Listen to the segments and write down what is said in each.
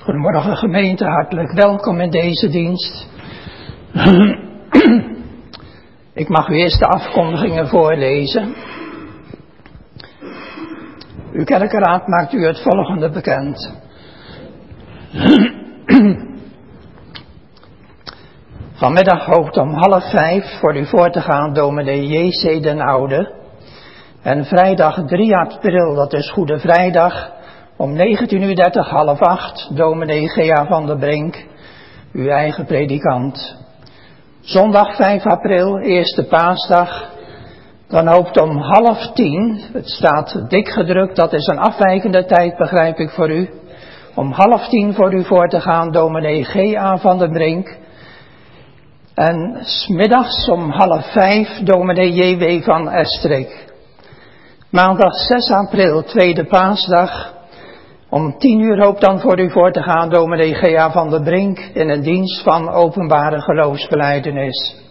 Goedemorgen gemeente, hartelijk welkom in deze dienst. Ik mag u eerst de afkondigingen voorlezen. Uw kerkenraad maakt u het volgende bekend. Vanmiddag hoopt om 4:30 voor u voor te gaan dominee J.C. den Oude. En vrijdag 3 april, dat is Goede Vrijdag, om 19:30, 7:30, dominee Gea van der Brink, uw eigen predikant. Zondag 5 april, eerste paasdag, dan hoopt om 9:30, het staat dik gedrukt, dat is een afwijkende tijd, begrijp ik voor u, om 9:30 voor u voor te gaan, dominee Gea van der Brink. En 's middags om 4:30, dominee J.W. van Estrik. Maandag 6 april, tweede paasdag, om 10:00 hoopt dan voor u voor te gaan, dominee Gea van der Brink, in een dienst van openbare geloofsbelijdenis.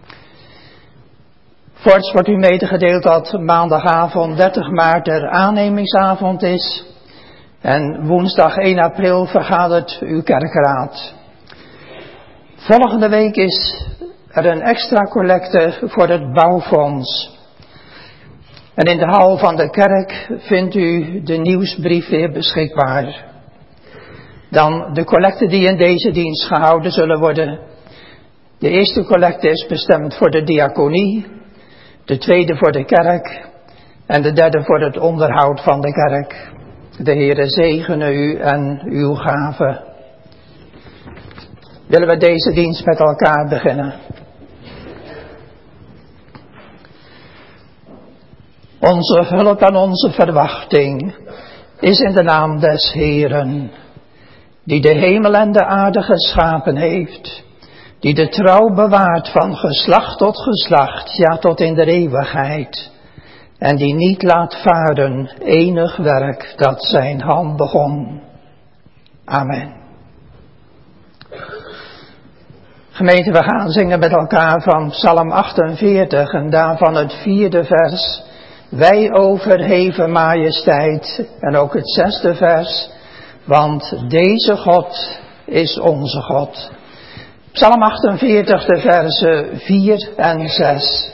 Voorts wordt u medegedeeld dat maandagavond 30 maart er aannemingsavond is. En woensdag 1 april vergadert uw kerkenraad. Volgende week is er een extra collecte voor het bouwfonds. En in de hal van de kerk vindt u de nieuwsbrief weer beschikbaar. Dan de collecten die in deze dienst gehouden zullen worden. De eerste collecte is bestemd voor de diaconie, de tweede voor de kerk en de derde voor het onderhoud van de kerk. De Heere zegene u en uw gaven. Willen we deze dienst met elkaar beginnen? Onze hulp en onze verwachting is in de naam des Heeren, die de hemel en de aarde geschapen heeft, die de trouw bewaart van geslacht tot geslacht, ja tot in de eeuwigheid, en die niet laat varen enig werk dat zijn hand begon. Amen. Gemeente, we gaan zingen met elkaar van Psalm 48 en daarvan het 4e vers. Wij overheven majesteit, en ook het 6e vers, want deze God is onze God. Psalm 48, de versen 4 en 6.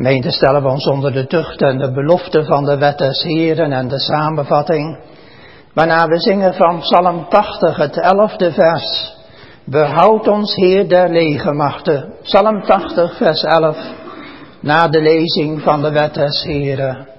Gemeente, stellen we ons onder de tucht en de belofte van de wet des Heeren en de samenvatting, waarna we zingen van Psalm 80, het 11e vers. Behoud ons, Heer der legermachten. Psalm 80, vers 11, na de lezing van de wet des Heeren.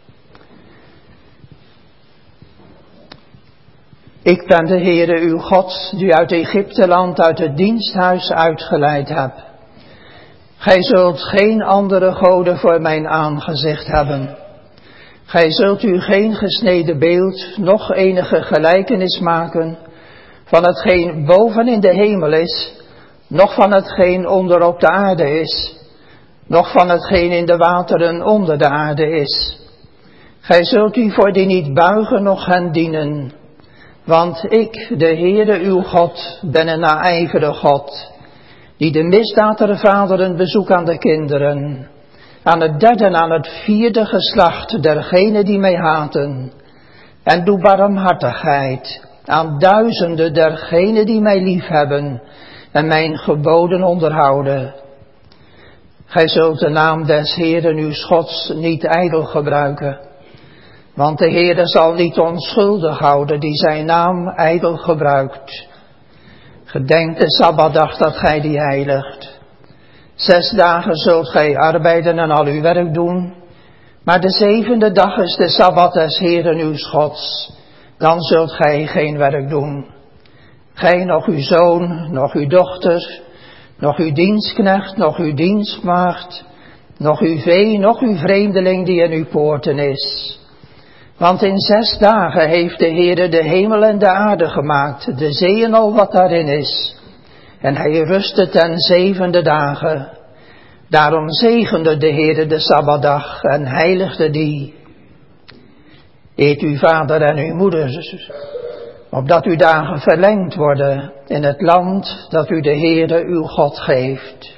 Ik ben de Heere uw God, die uit Egypteland, uit het diensthuis uitgeleid heb. Gij zult geen andere goden voor mijn aangezicht hebben. Gij zult u geen gesneden beeld, noch enige gelijkenis maken van hetgeen boven in de hemel is, noch van hetgeen onder op de aarde is, noch van hetgeen in de wateren onder de aarde is. Gij zult u voor die niet buigen, noch hen dienen. Want ik, de Heere uw God, ben een naijvere God, die de misdaad der vaderen bezoekt aan de kinderen, aan het derde en aan het vierde geslacht dergenen die mij haten, en doe barmhartigheid aan duizenden dergenen die mij liefhebben en mijn geboden onderhouden. Gij zult de naam des Heeren uw Gods niet ijdel gebruiken, want de Heere zal niet onschuldig houden die zijn naam ijdel gebruikt. Gedenk de Sabbatdag dat gij die heiligt. 6 dagen zult gij arbeiden en al uw werk doen, maar de 7e dag is de Sabbat des Heeren uw Gods. Dan zult gij geen werk doen. Gij, nog uw zoon, nog uw dochter, nog uw dienstknecht, nog uw dienstmaagd, nog uw vee, nog uw vreemdeling die in uw poorten is. Want in 6 dagen heeft de Heere de hemel en de aarde gemaakt, de zee en al wat daarin is. En hij rustte ten 7e dagen. Daarom zegende de Heere de Sabbatdag en heiligde die. Eet uw vader en uw moeder, opdat uw dagen verlengd worden in het land dat u de Heere uw God geeft.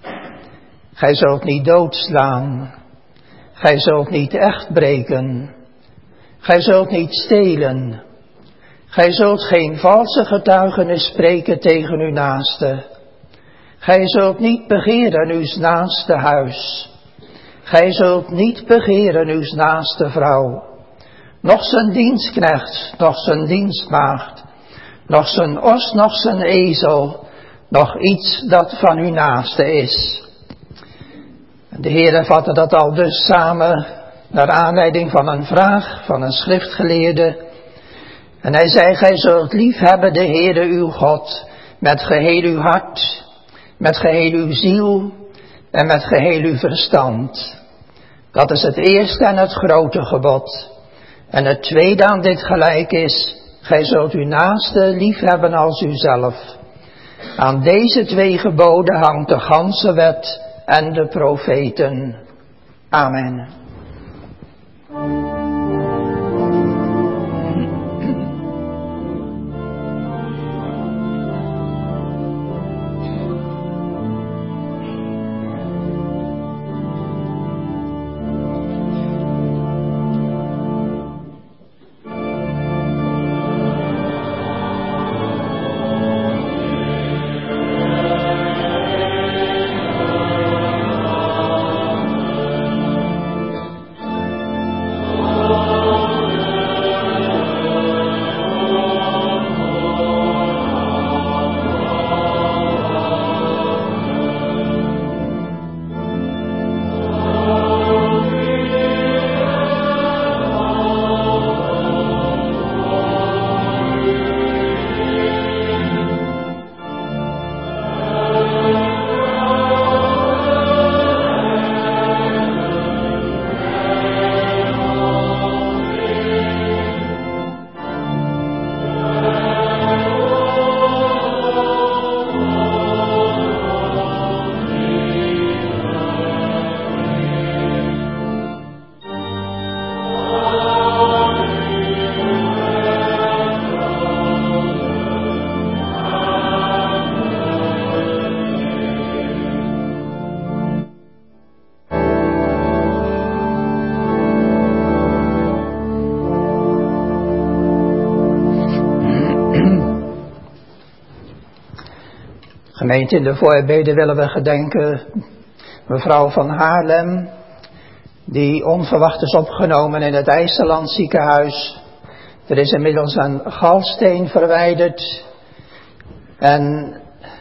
Gij zult niet doodslaan. Gij zult niet echt breken. Gij zult niet stelen. Gij zult geen valse getuigenis spreken tegen uw naaste. Gij zult niet begeren uw naaste huis. Gij zult niet begeren uw naaste vrouw. Nog zijn dienstknecht, nog zijn dienstmaagd, nog zijn os, nog zijn ezel, nog iets dat van uw naaste is. De Heere vatte dat al dus samen naar aanleiding van een vraag van een schriftgeleerde. En hij zei, gij zult liefhebben de Heere uw God met geheel uw hart, met geheel uw ziel en met geheel uw verstand. Dat is het eerste en het grote gebod. En het tweede aan dit gelijk is, gij zult uw naaste liefhebben als uzelf. Aan deze 2 geboden hangt de ganse wet en de profeten. Amen. Gemeente, in de voorbeden willen we gedenken mevrouw van Haarlem, die onverwacht is opgenomen in het IJsseland ziekenhuis. Er is inmiddels een galsteen verwijderd en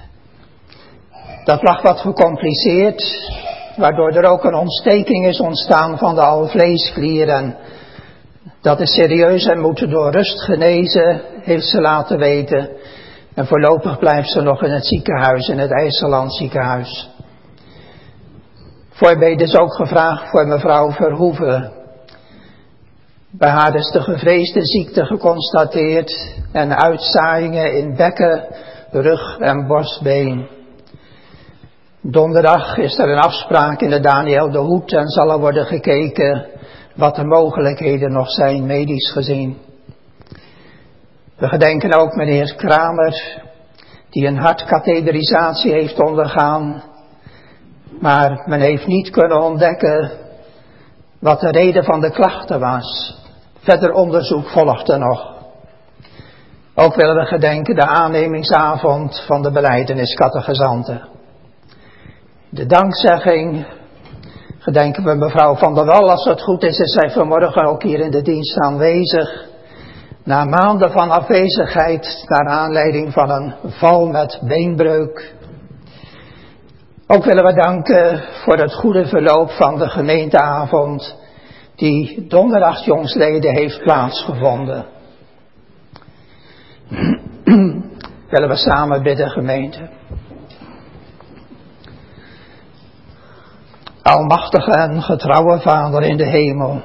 dat lag wat gecompliceerd, waardoor er ook een ontsteking is ontstaan van de alvleesklier en dat is serieus en moet door rust genezen, heeft ze laten weten. En voorlopig blijft ze nog in het ziekenhuis, in het IJsseland ziekenhuis. Voorbeden is ook gevraagd voor mevrouw Verhoeven. Bij haar is de gevreesde ziekte geconstateerd en uitzaaiingen in bekken, rug en borstbeen. Donderdag is er een afspraak in de Daniel de Hoed en zal er worden gekeken wat de mogelijkheden nog zijn, medisch gezien. We gedenken ook meneer Kramer, die een hartkathederisatie heeft ondergaan, maar men heeft niet kunnen ontdekken wat de reden van de klachten was. Verder onderzoek volgt er nog. Ook willen we gedenken de aannemingsavond van de belijdeniscategezanten. De dankzegging gedenken we mevrouw Van der Wal. Als het goed is zij vanmorgen ook hier in de dienst aanwezig. Na maanden van afwezigheid, naar aanleiding van een val met beenbreuk. Ook willen we danken voor het goede verloop van de gemeenteavond die donderdag jongsleden heeft plaatsgevonden. Willen we samen bidden, gemeente. Almachtige en getrouwe Vader in de hemel.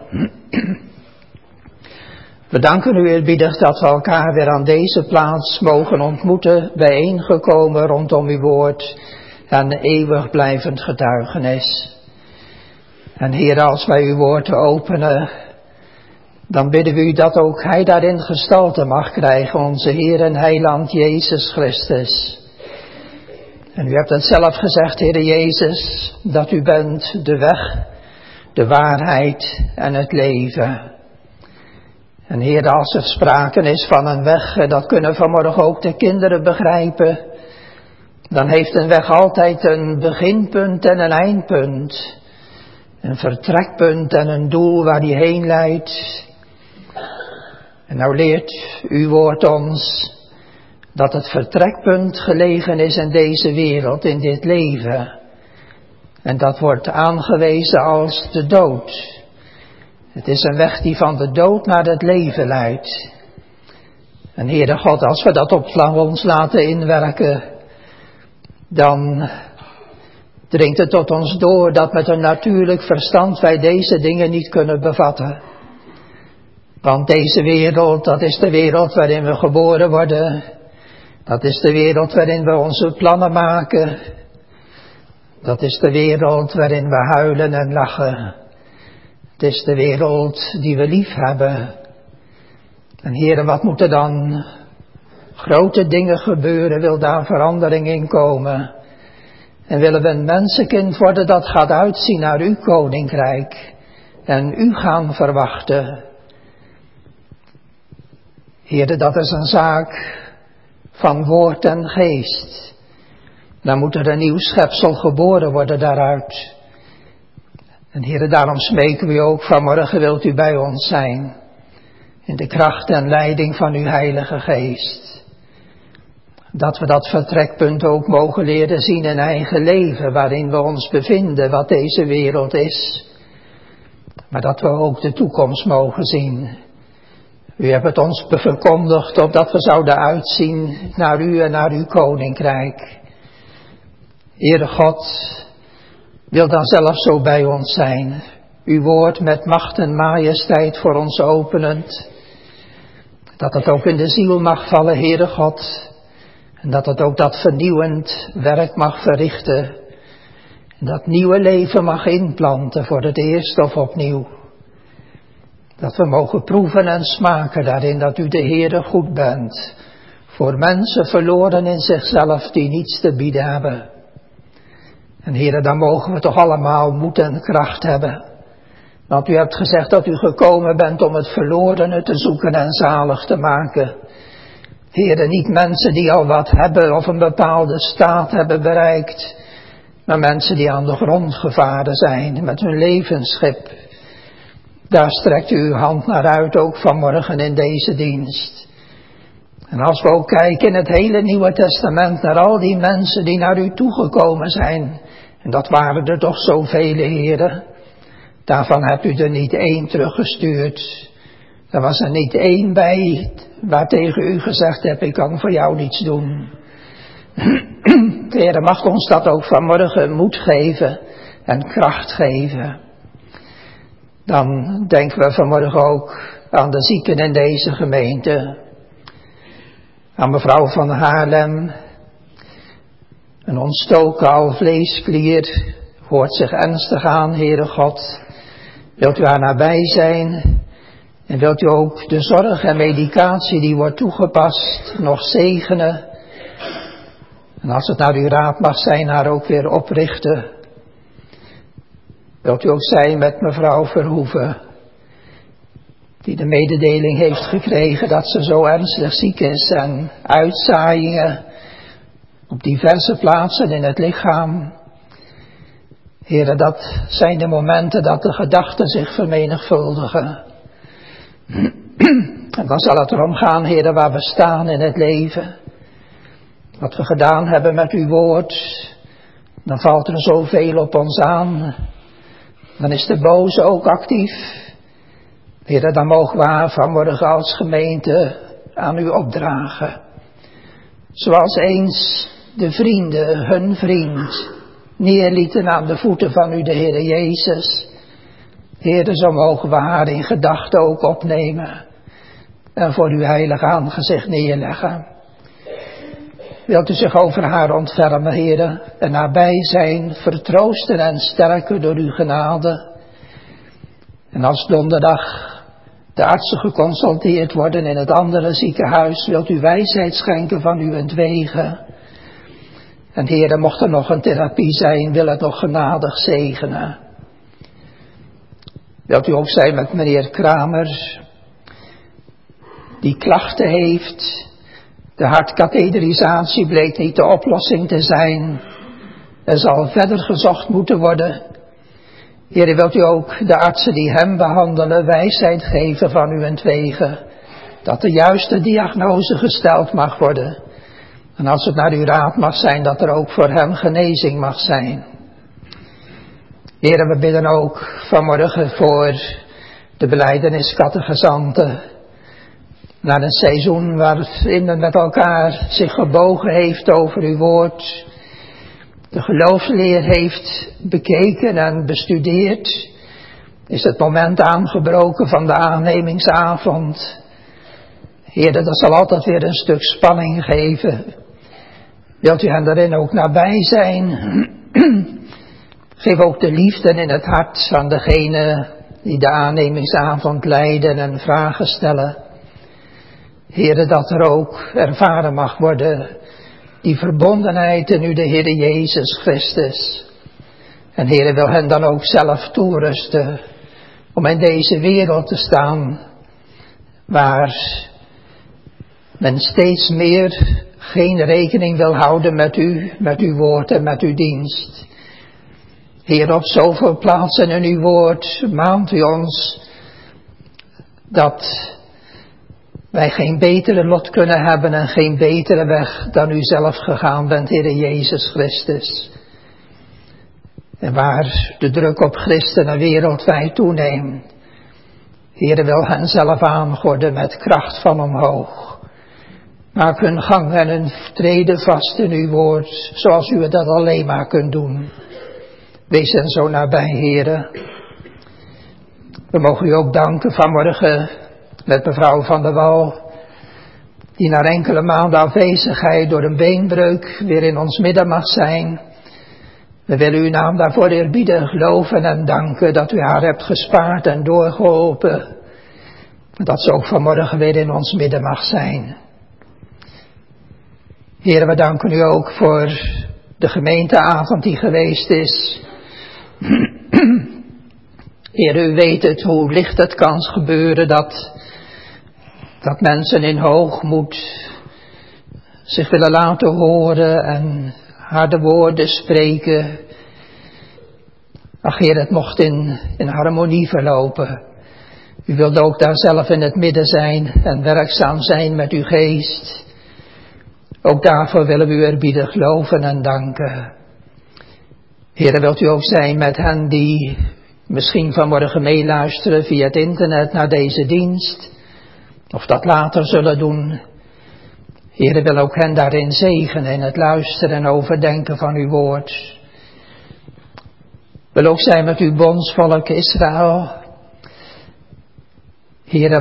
We danken u eerbiedig dat we elkaar weer aan deze plaats mogen ontmoeten, bijeengekomen rondom uw woord en eeuwig blijvend getuigenis. En Heer, als wij uw woord openen, dan bidden we u dat ook hij daarin gestalte mag krijgen, onze Heer en Heiland Jezus Christus. En u hebt het zelf gezegd, Heere Jezus, dat u bent de weg, de waarheid en het leven. En Heer, als er sprake is van een weg, en dat kunnen vanmorgen ook de kinderen begrijpen, dan heeft een weg altijd een beginpunt en een eindpunt. Een vertrekpunt en een doel waar die heen leidt. En nou leert uw woord ons dat het vertrekpunt gelegen is in deze wereld, in dit leven. En dat wordt aangewezen als de dood. Het is een weg die van de dood naar het leven leidt. En Heere God, als we dat op ons laten inwerken, dan dringt het tot ons door dat met een natuurlijk verstand wij deze dingen niet kunnen bevatten. Want deze wereld, dat is de wereld waarin we geboren worden. Dat is de wereld waarin we onze plannen maken. Dat is de wereld waarin we huilen en lachen. Het is de wereld die we lief hebben. En Heere, wat moeten dan grote dingen gebeuren? Wil daar verandering in komen? En willen we een mensenkind worden dat gaat uitzien naar uw koninkrijk. En u gaan verwachten. Heere, dat is een zaak van woord en geest. Dan moet er een nieuw schepsel geboren worden daaruit. En Heere, daarom smeken we ook vanmorgen, wilt u bij ons zijn. In de kracht en leiding van uw Heilige Geest. Dat we dat vertrekpunt ook mogen leren zien in eigen leven, waarin we ons bevinden, wat deze wereld is. Maar dat we ook de toekomst mogen zien. U hebt het ons verkondigd, opdat we zouden uitzien naar u en naar uw koninkrijk. Heere God, wil dan zelf zo bij ons zijn. Uw woord met macht en majesteit voor ons openend. Dat het ook in de ziel mag vallen, Heere God. En dat het ook dat vernieuwend werk mag verrichten. En dat nieuwe leven mag inplanten voor het eerst of opnieuw. Dat we mogen proeven en smaken daarin dat u de Heere goed bent. Voor mensen verloren in zichzelf die niets te bieden hebben. En Heere, dan mogen we toch allemaal moed en kracht hebben. Want u hebt gezegd dat u gekomen bent om het verlorene te zoeken en zalig te maken. Heere, niet mensen die al wat hebben of een bepaalde staat hebben bereikt. Maar mensen die aan de grond gevaren zijn met hun levensschip. Daar strekt u uw hand naar uit, ook vanmorgen in deze dienst. En als we ook kijken in het hele Nieuwe Testament naar al die mensen die naar u toegekomen zijn. En dat waren er toch zoveel, Heere. Daarvan hebt u er niet één teruggestuurd. Er was er niet één bij waar tegen u gezegd heb, ik kan voor jou niets doen. Heere, mag ons dat ook vanmorgen moed geven en kracht geven. Dan denken we vanmorgen ook aan de zieken in deze gemeente. Aan mevrouw van Haarlem. Een ontstoken alvleesklier hoort zich ernstig aan, Heere God. Wilt u haar nabij zijn? En wilt u ook de zorg en medicatie die wordt toegepast nog zegenen? En als het naar uw raad mag zijn, haar ook weer oprichten. Wilt u ook zijn met mevrouw Verhoeven, die de mededeling heeft gekregen dat ze zo ernstig ziek is en uitzaaiingen op diverse plaatsen in het lichaam. Heren, dat zijn de momenten dat de gedachten zich vermenigvuldigen. En dan zal het erom gaan, heren, waar we staan in het leven. Wat we gedaan hebben met uw woord, dan valt er zoveel op ons aan. Dan is de boze ook actief. Heren, dan mogen we haar vanmorgen als gemeente aan u opdragen. Zoals eens de vrienden hun vriend neerlieten aan de voeten van u, de Heere Jezus. Heren, zo mogen we haar in gedachten ook opnemen en voor uw heilig aangezicht neerleggen. Wilt u zich over haar ontfermen, Heren, en nabij zijn, vertroosten en sterken door uw genade. En als donderdag de artsen geconsulteerd worden in het andere ziekenhuis, wilt u wijsheid schenken van uwentwege. En Heren, mocht er nog een therapie zijn, wil het nog genadig zegenen. Wilt u ook zijn met meneer Kramer, die klachten heeft. De hartkatheterisatie bleek niet de oplossing te zijn. Er zal verder gezocht moeten worden. Heere, wilt u ook de artsen die hem behandelen wijsheid geven van uwentwege, dat de juiste diagnose gesteld mag worden. En als het naar uw raad mag zijn, dat er ook voor hem genezing mag zijn. Heere, we bidden ook vanmorgen voor de belijdeniscategezanten. Naar een seizoen waarin men met elkaar zich gebogen heeft over uw woord. De geloofsleer heeft bekeken en bestudeerd. Is het moment aangebroken van de aannemingsavond. Heere, dat zal altijd weer een stuk spanning geven. Wilt u hen daarin ook nabij zijn? Geef ook de liefde in het hart aan degene die de aannemingsavond leiden en vragen stellen. Heere, dat er ook ervaren mag worden die verbondenheid in u, de Heere Jezus Christus. En Heere, wil hen dan ook zelf toerusten om in deze wereld te staan waar men steeds meer geen rekening wil houden met uw woord en met uw dienst. Heer, op zoveel plaatsen in uw woord maant u ons dat wij geen betere lot kunnen hebben en geen betere weg dan u zelf gegaan bent, Heere Jezus Christus. En waar de druk op christenen wereldwijd toeneemt, Heere, wil hen zelf aangorden met kracht van omhoog. Maak hun gang en hun treden vast in uw woord, zoals u dat alleen maar kunt doen. Wees hen zo nabij, Heere. We mogen u ook danken vanmorgen met mevrouw Van der Wal, die na enkele maanden afwezigheid door een beenbreuk weer in ons midden mag zijn. We willen uw naam daarvoor eerbiedigen, geloven en danken dat u haar hebt gespaard en doorgeholpen. Dat ze ook vanmorgen weer in ons midden mag zijn. Heere, we danken u ook voor de gemeenteavond die geweest is. Heer, u weet het, hoe licht het kan gebeuren dat mensen in hoogmoed zich willen laten horen en harde woorden spreken. Ach Heer, het mocht in harmonie verlopen. U wilt ook daar zelf in het midden zijn en werkzaam zijn met uw geest. Ook daarvoor willen we u eerbiedig loven en danken. Heere, wilt u ook zijn met hen die misschien vanmorgen meeluisteren via het internet naar deze dienst, of dat later zullen doen. Heere, wil ook hen daarin zegenen in het luisteren en overdenken van uw woord. Wil ook zijn met uw bondsvolk Israël. Heere,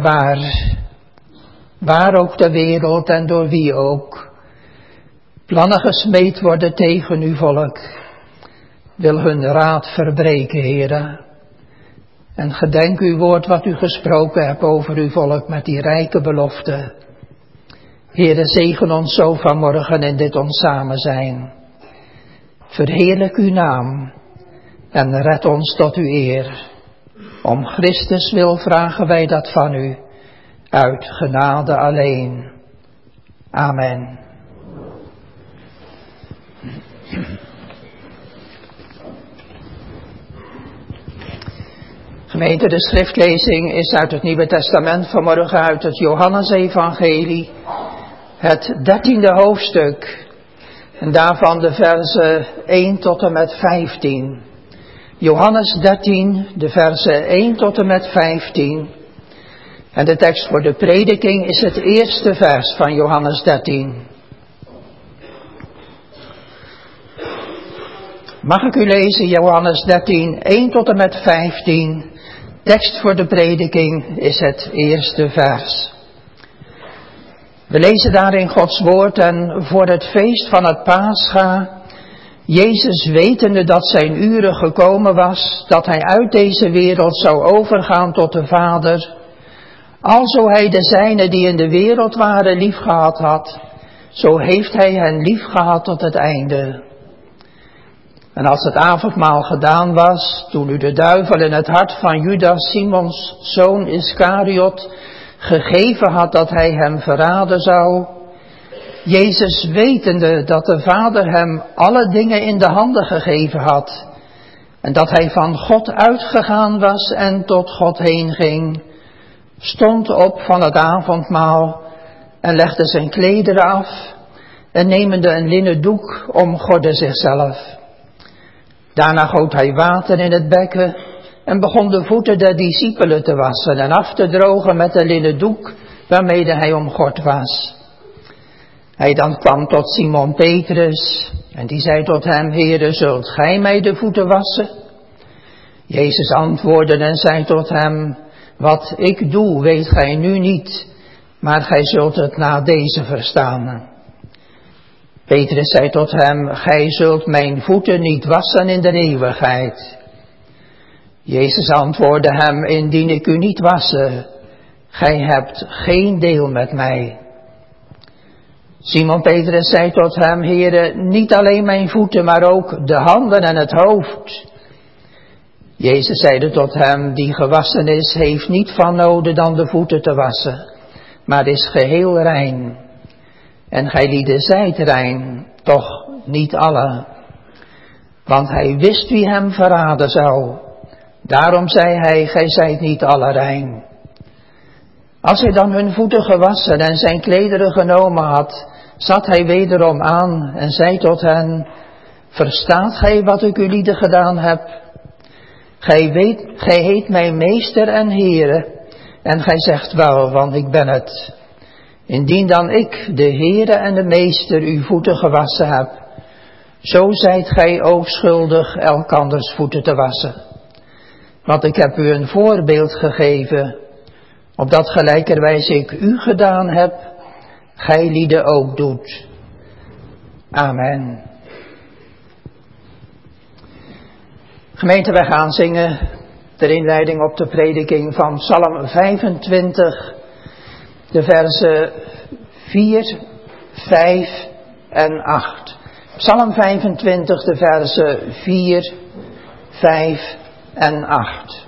waar ook de wereld en door wie ook plannen gesmeed worden tegen uw volk, wil hun raad verbreken, Heere. En gedenk uw woord wat u gesproken hebt over uw volk met die rijke belofte. Heere, zegen ons zo vanmorgen in dit ons samen zijn. Verheerlijk uw naam en red ons tot uw eer. Om Christus wil vragen wij dat van u, uit genade alleen. Amen. Gemeente, de schriftlezing is uit het Nieuwe Testament vanmorgen uit het Johannesevangelie, het 13e hoofdstuk, en daarvan de versen 1 tot en met 15. Johannes 13, de versen 1 tot en met 15. En de tekst voor de prediking is het eerste vers van Johannes 13. Mag ik u lezen, Johannes 13, 1 tot en met 15. Tekst voor de prediking is het eerste vers. We lezen daarin Gods woord en voor het feest van het Pascha, Jezus wetende dat zijn uren gekomen was, dat hij uit deze wereld zou overgaan tot de Vader, alzo hij de zijnen die in de wereld waren liefgehad had, zo heeft hij hen liefgehad tot het einde. En als het avondmaal gedaan was, toen u de duivel in het hart van Judas, Simons zoon Iskariot, gegeven had dat hij hem verraden zou, Jezus wetende dat de Vader hem alle dingen in de handen gegeven had, en dat hij van God uitgegaan was en tot God heen ging, stond op van het avondmaal en legde zijn klederen af en nemende een linnen doek omgordde zichzelf. Daarna goot hij water in het bekken en begon de voeten der discipelen te wassen en af te drogen met de linnen doek waarmede hij omgord was. Hij dan kwam tot Simon Petrus en die zei tot hem, Heere, zult gij mij de voeten wassen? Jezus antwoordde en zei tot hem, wat ik doe weet gij nu niet, maar gij zult het na deze verstaan. Petrus zei tot hem, gij zult mijn voeten niet wassen in de eeuwigheid. Jezus antwoordde hem, indien ik u niet wassen, gij hebt geen deel met mij. Simon Petrus zei tot hem, Heere, niet alleen mijn voeten, maar ook de handen en het hoofd. Jezus zeide tot hem, die gewassen is, heeft niet van noden dan de voeten te wassen, maar is geheel rein. En gij lieden zijt rein, toch niet alle. Want hij wist wie hem verraden zou. Daarom zei hij, gij zijt niet alle rein. Als hij dan hun voeten gewassen en zijn klederen genomen had, zat hij wederom aan en zei tot hen, verstaat gij wat ik u lieden gedaan heb? Gij heet mij meester en Heere, en gij zegt wel, want ik ben het. Indien dan ik, de Heere en de Meester, uw voeten gewassen heb, zo zijt gij ook schuldig elkanders voeten te wassen. Want ik heb u een voorbeeld gegeven, opdat gelijkerwijs ik u gedaan heb, gij lieden ook doet. Amen. Gemeente, wij gaan zingen ter inleiding op de prediking van Psalm 25, de versen 4, 5 en 8. Psalm 25, de versen 4, 5 en 8.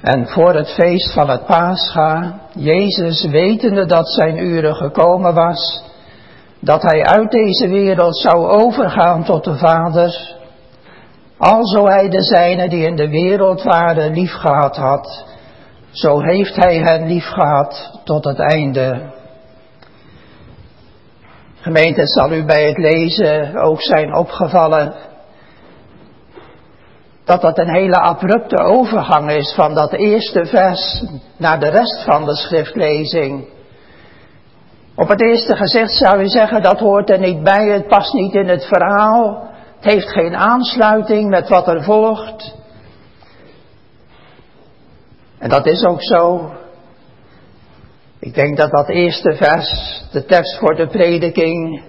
En voor het feest van het Pascha, Jezus wetende dat zijn uren gekomen was, dat hij uit deze wereld zou overgaan tot de Vader, alzo hij de zijnen die in de wereld waren liefgehad had, zo heeft hij hen liefgehad tot het einde. Gemeente, het zal u bij het lezen ook zijn opgevallen dat dat een hele abrupte overgang is van dat eerste vers naar de rest van de schriftlezing. Op het eerste gezicht zou u zeggen, dat hoort er niet bij, het past niet in het verhaal, het heeft geen aansluiting met wat er volgt. En dat is ook zo. Ik denk dat dat eerste vers, de tekst voor de prediking,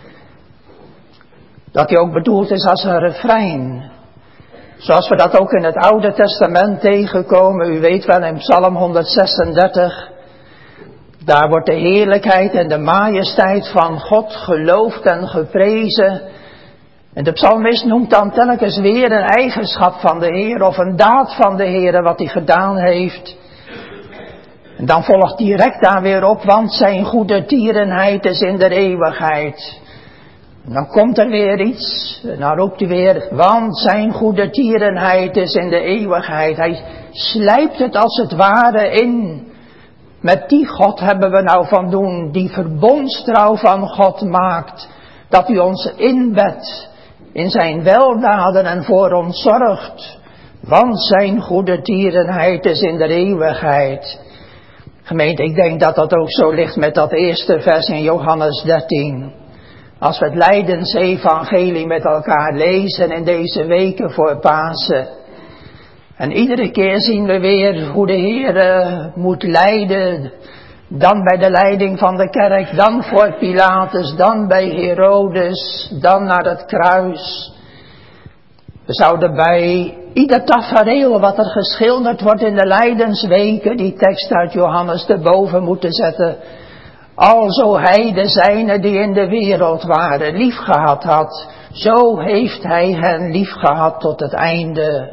dat die ook bedoeld is als een refrein. Zoals we dat ook in het Oude Testament tegenkomen. U weet wel in Psalm 136. Daar wordt de heerlijkheid en de majesteit van God geloofd en geprezen. En de psalmist noemt dan telkens weer een eigenschap van de Heer of een daad van de Heer wat hij gedaan heeft. En dan volgt direct daar weer op, want zijn goede tierenheid is in de eeuwigheid. En dan komt er weer iets, en dan roept hij weer, want zijn goede tierenheid is in de eeuwigheid. Hij slijpt het als het ware in. Met die God hebben we nou van doen, die verbondstrouw van God maakt, dat hij ons inbedt in zijn weldaden en voor ons zorgt. Want zijn goede tierenheid is in de eeuwigheid. Gemeente, ik denk dat dat ook zo ligt met dat eerste vers in Johannes 13. Als we het Lijdensevangelie met elkaar lezen in deze weken voor Pasen. En iedere keer zien we weer hoe de Heer moet lijden. Dan bij de leiding van de kerk, dan voor Pilatus, dan bij Herodes, dan naar het kruis. We zouden bij ieder tafereel wat er geschilderd wordt in de lijdensweken, die tekst uit Johannes erboven moeten zetten. Alzo hij de zijnen die in de wereld waren liefgehad had, zo heeft hij hen liefgehad tot het einde.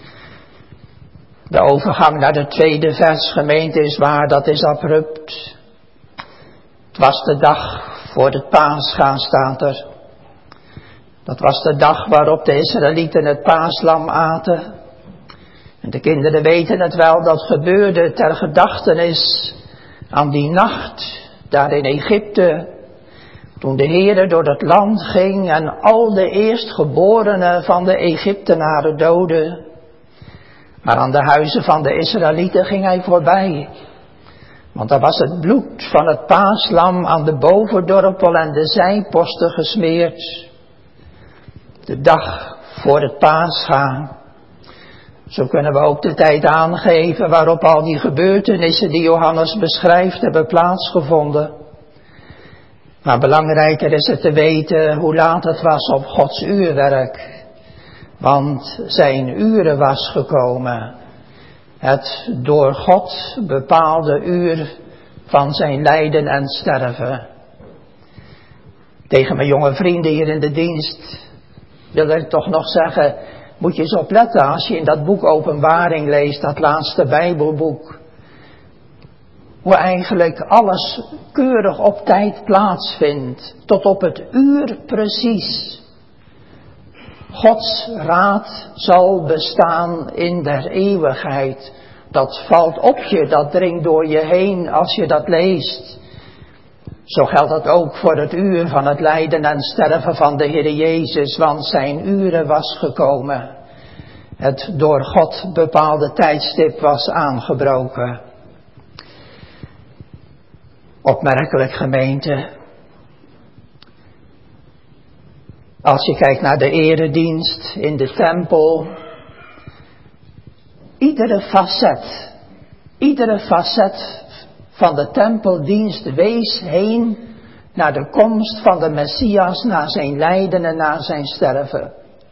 De overgang naar de tweede vers, gemeente, is waar, dat is abrupt. Het was de dag voor het Pascha, staat er. Dat was de dag waarop de Israëlieten het paaslam aten. En de kinderen weten het wel, dat gebeurde ter gedachtenis aan die nacht daar in Egypte. Toen de Heere door het land ging en al de eerstgeborenen van de Egyptenaren doodde. Maar aan de huizen van de Israëlieten ging hij voorbij. Want daar was het bloed van het paaslam aan de bovendorpel en de zijposten gesmeerd. De dag voor het Pascha. Zo kunnen we ook de tijd aangeven waarop al die gebeurtenissen die Johannes beschrijft hebben plaatsgevonden. Maar belangrijker is het te weten hoe laat het was op Gods uurwerk. Want zijn uren was gekomen. Het door God bepaalde uur van zijn lijden en sterven. Tegen mijn jonge vrienden hier in de dienst wil ik toch nog zeggen, moet je eens opletten als je in dat boek Openbaring leest, dat laatste Bijbelboek. Hoe eigenlijk alles keurig op tijd plaatsvindt, tot op het uur precies. Gods raad zal bestaan in der eeuwigheid. Dat valt op je, dat dringt door je heen als je dat leest. Zo geldt dat ook voor het uur van het lijden en sterven van de Heer Jezus, want zijn uren was gekomen. Het door God bepaalde tijdstip was aangebroken. Opmerkelijk, gemeente. Als je kijkt naar de eredienst in de tempel. Iedere facet van de tempeldienst wees heen naar de komst van de Messias, naar zijn lijden en naar zijn sterven.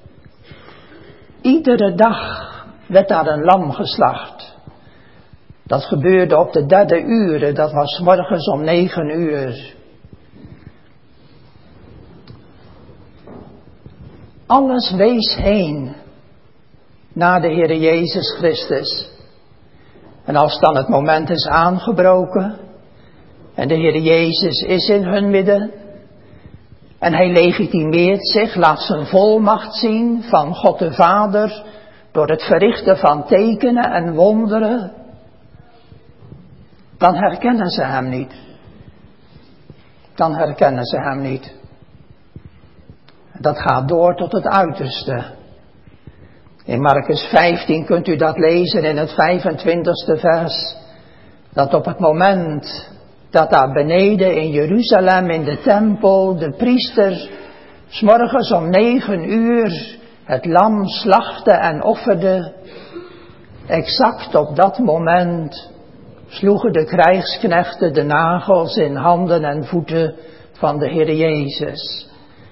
Iedere dag werd daar een lam geslacht. Dat gebeurde op de 3e uur, dat was 's morgens om 9 uur. Alles wees heen naar de Heer Jezus Christus. En als dan het moment is aangebroken en de Heer Jezus is in hun midden en hij legitimeert zich, laat zijn volmacht zien van God de Vader door het verrichten van tekenen en wonderen, dan herkennen ze hem niet. Dan herkennen ze hem niet. Dat gaat door tot het uiterste. In Markus 15 kunt u dat lezen in het 25e vers. Dat op het moment dat daar beneden in Jeruzalem in de tempel de priester 's morgens om 9 uur het lam slachtte en offerde. Exact op dat moment sloegen de krijgsknechten de nagels in handen en voeten van de Heer Jezus.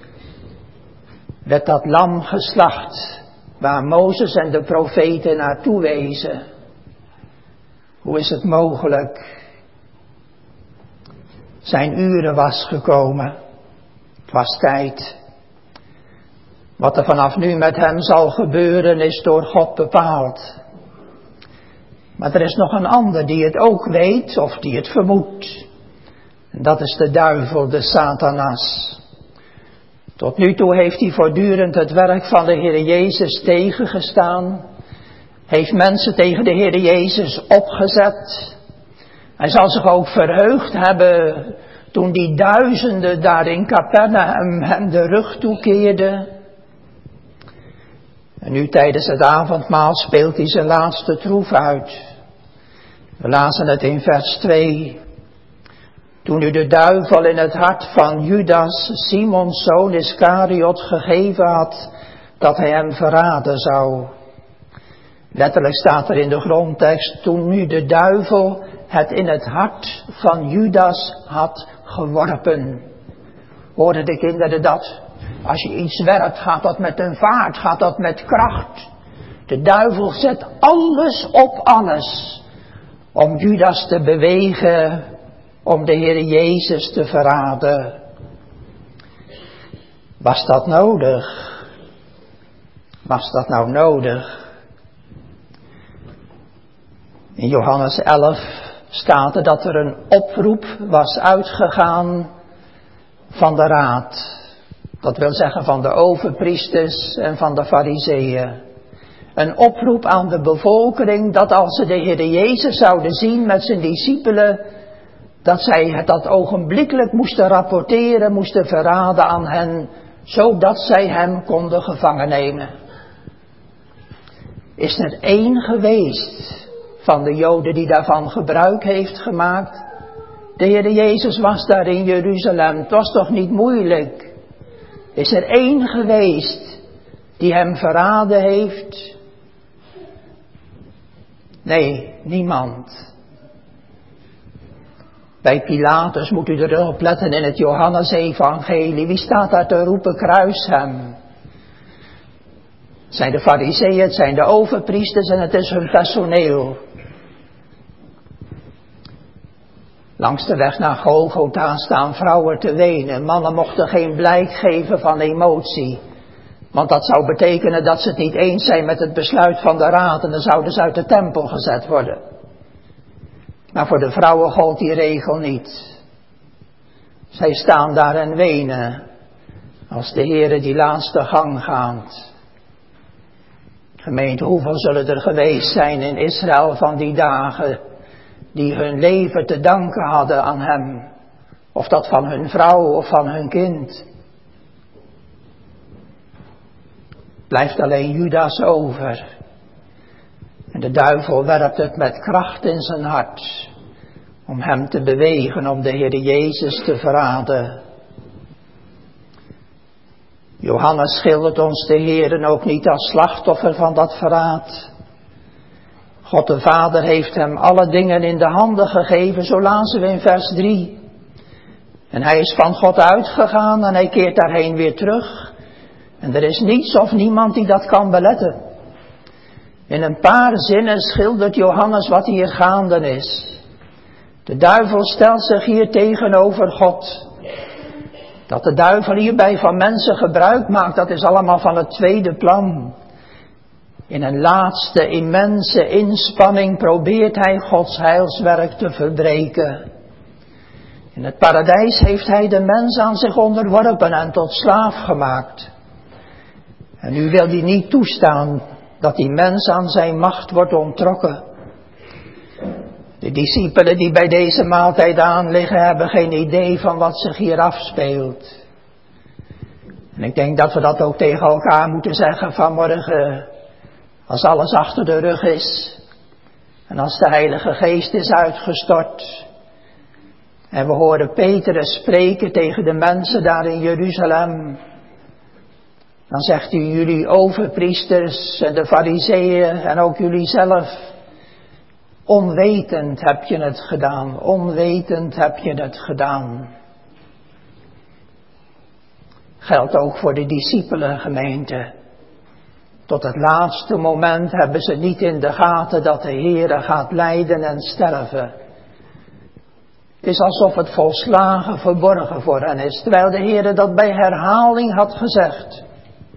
Werd dat lam geslacht waar Mozes en de profeten naartoe wezen. Hoe is het mogelijk? Zijn uren was gekomen. Het was tijd. Wat er vanaf nu met hem zal gebeuren is door God bepaald. Maar er is nog een ander die het ook weet of die het vermoedt. En dat is de duivel, de Satanas. Tot nu toe heeft hij voortdurend het werk van de Heer Jezus tegengestaan. Heeft mensen tegen de Heer Jezus opgezet. Hij zal zich ook verheugd hebben toen die duizenden daar in Capernaum hem de rug toekeerden. En nu tijdens het avondmaal speelt hij zijn laatste troef uit. We lazen het in vers 2. Toen u de duivel in het hart van Judas, Simons zoon Iskariot, gegeven had, dat hij hem verraden zou. Letterlijk staat er in de grondtekst, toen nu de duivel het in het hart van Judas had geworpen. Hoorden de kinderen dat? Als je iets werpt, gaat dat met een vaart, gaat dat met kracht. De duivel zet alles op alles om Judas te bewegen, om de Heer Jezus te verraden. Was dat nodig? Was dat nou nodig? In Johannes 11 staat er dat er een oproep was uitgegaan van de raad. Dat wil zeggen van de overpriesters en van de farizeeën. Een oproep aan de bevolking dat als ze de Heer Jezus zouden zien met zijn discipelen, dat zij dat ogenblikkelijk moesten rapporteren, moesten verraden aan hen, zodat zij hem konden gevangen nemen. Is er één geweest van de Joden die daarvan gebruik heeft gemaakt? De Heer Jezus was daar in Jeruzalem, het was toch niet moeilijk? Is er één geweest die hem verraden heeft? Nee, niemand. Bij Pilatus moet u erop letten in het Johannesevangelie. Wie staat daar te roepen, kruis hem? Het zijn de farizeeën, het zijn de overpriesters en het is hun personeel. Langs de weg naar Golgotha staan vrouwen te wenen. Mannen mochten geen blijk geven van emotie. Want dat zou betekenen dat ze het niet eens zijn met het besluit van de raad en dan zouden ze uit de tempel gezet worden. Maar voor de vrouwen gold die regel niet. Zij staan daar en wenen als de Heere die laatste gang gaat. Gemeente, hoeveel zullen er geweest zijn in Israël van die dagen die hun leven te danken hadden aan hem. Of dat van hun vrouw of van hun kind. Blijft alleen Judas over. En de duivel werpt het met kracht in zijn hart. Om hem te bewegen om de Heer Jezus te verraden. Johannes schildert ons de Heeren ook niet als slachtoffer van dat verraad. God de Vader heeft hem alle dingen in de handen gegeven, zo lazen we in vers 3. En hij is van God uitgegaan en hij keert daarheen weer terug. En er is niets of niemand die dat kan beletten. In een paar zinnen schildert Johannes wat hier gaande is. De duivel stelt zich hier tegenover God. Dat de duivel hierbij van mensen gebruik maakt, dat is allemaal van het tweede plan. In een laatste immense inspanning probeert hij Gods heilswerk te verbreken. In het paradijs heeft hij de mens aan zich onderworpen en tot slaaf gemaakt. En nu wil hij niet toestaan dat die mens aan zijn macht wordt onttrokken. De discipelen die bij deze maaltijd aanliggen hebben geen idee van wat zich hier afspeelt. En ik denk dat we dat ook tegen elkaar moeten zeggen vanmorgen. Als alles achter de rug is. En als de Heilige Geest is uitgestort. En we horen Petrus spreken tegen de mensen daar in Jeruzalem. Dan zegt hij, jullie overpriesters en de fariseeën en ook jullie zelf. Onwetend heb je het gedaan. Onwetend heb je het gedaan. Geldt ook voor de discipelengemeente. Tot het laatste moment hebben ze niet in de gaten dat de Heere gaat lijden en sterven. Het is alsof het volslagen verborgen voor hen is, terwijl de Heere dat bij herhaling had gezegd.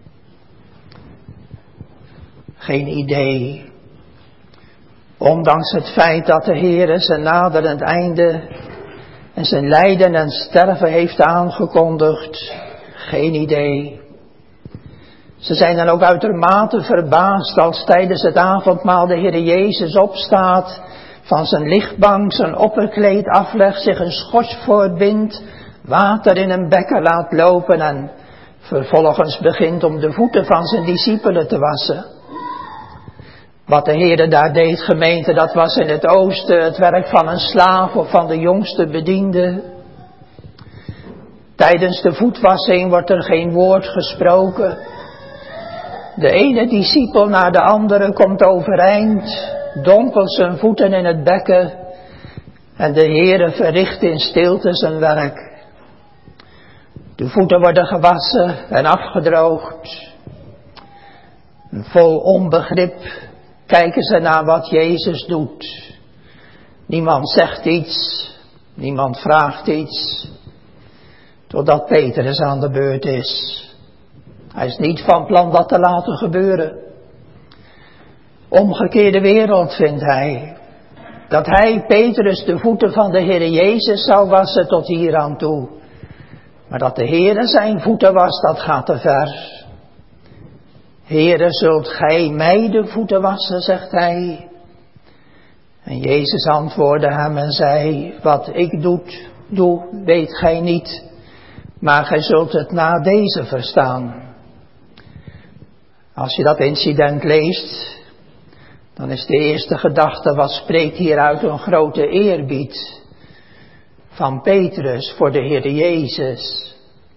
Geen idee. Ondanks het feit dat de Heere zijn naderend einde en zijn lijden en sterven heeft aangekondigd. Geen idee. Ze zijn dan ook uitermate verbaasd als tijdens het avondmaal de Heer Jezus opstaat, van zijn lichtbank zijn opperkleed aflegt, zich een schors voorbindt, water in een bekker laat lopen en vervolgens begint om de voeten van zijn discipelen te wassen. Wat de Heer daar deed, gemeente, dat was in het oosten het werk van een slaaf of van de jongste bediende. Tijdens de voetwassing wordt er geen woord gesproken. De ene discipel na de andere komt overeind, dompelt zijn voeten in het bekken en de Heere verricht in stilte zijn werk. De voeten worden gewassen en afgedroogd. En vol onbegrip kijken ze naar wat Jezus doet. Niemand zegt iets, niemand vraagt iets, totdat Petrus aan de beurt is. Hij is niet van plan dat te laten gebeuren. Omgekeerde wereld vindt hij. Dat hij, Petrus, de voeten van de Heer Jezus zou wassen tot hier aan toe. Maar dat de Heer zijn voeten was, dat gaat te ver. Heere, zult gij mij de voeten wassen, zegt hij. En Jezus antwoordde hem en zei, wat ik doe, weet gij niet. Maar gij zult het na deze verstaan. Als je dat incident leest, dan is de eerste gedachte, wat spreekt hieruit een grote eerbied van Petrus voor de Heer Jezus.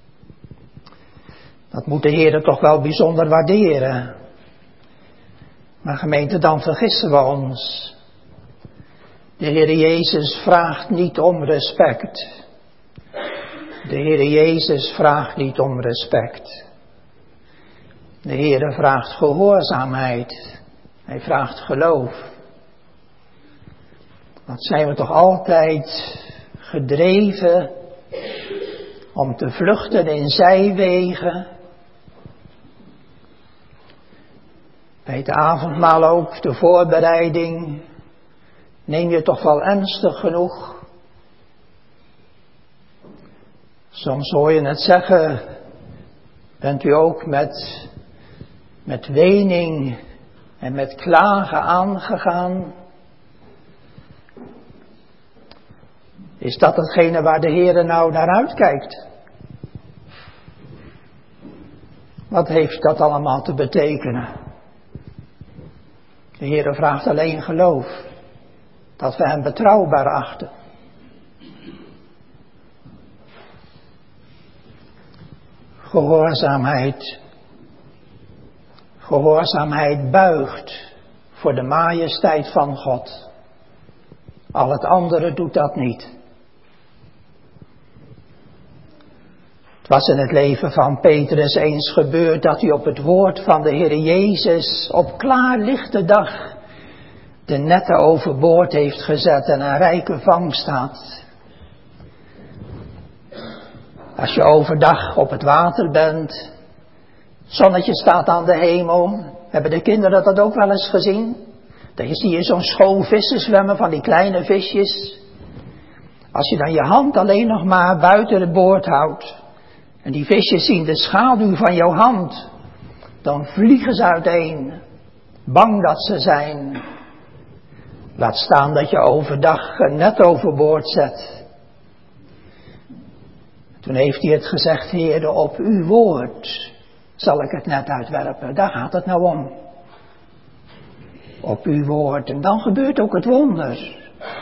Dat moet de Heer toch wel bijzonder waarderen. Maar gemeente, dan vergissen we ons. De Heer Jezus vraagt niet om respect. De Heer Jezus vraagt niet om respect. De Heer vraagt gehoorzaamheid. Hij vraagt geloof. Wat zijn we toch altijd gedreven om te vluchten in zijwegen. Bij het avondmaal ook, de voorbereiding, neem je toch wel ernstig genoeg. Soms hoor je het zeggen, bent u ook met wening en met klagen aangegaan? Is dat hetgene waar de Heere nou naar uitkijkt? Wat heeft dat allemaal te betekenen? De Heere vraagt alleen geloof, dat we hem betrouwbaar achten. Gehoorzaamheid. Gehoorzaamheid buigt voor de majesteit van God. Al het andere doet dat niet. Het was in het leven van Petrus eens gebeurd dat hij op het woord van de Heer Jezus op klaarlichte dag de netten overboord heeft gezet en een rijke vangst had. Als je overdag op het water bent, het zonnetje staat aan de hemel, Hebben de kinderen dat ook wel eens gezien? Dan zie je zo'n school vissen zwemmen van die kleine visjes. Als je dan je hand alleen nog maar buiten het boord houdt. En die visjes zien de schaduw van jouw hand. Dan vliegen ze uiteen. Bang dat ze zijn. Laat staan dat je overdag een net overboord zet. Toen heeft hij het gezegd, Heere, op uw woord zal ik het net uitwerpen. Daar gaat het nou om. Op uw woord. En dan gebeurt ook het wonder.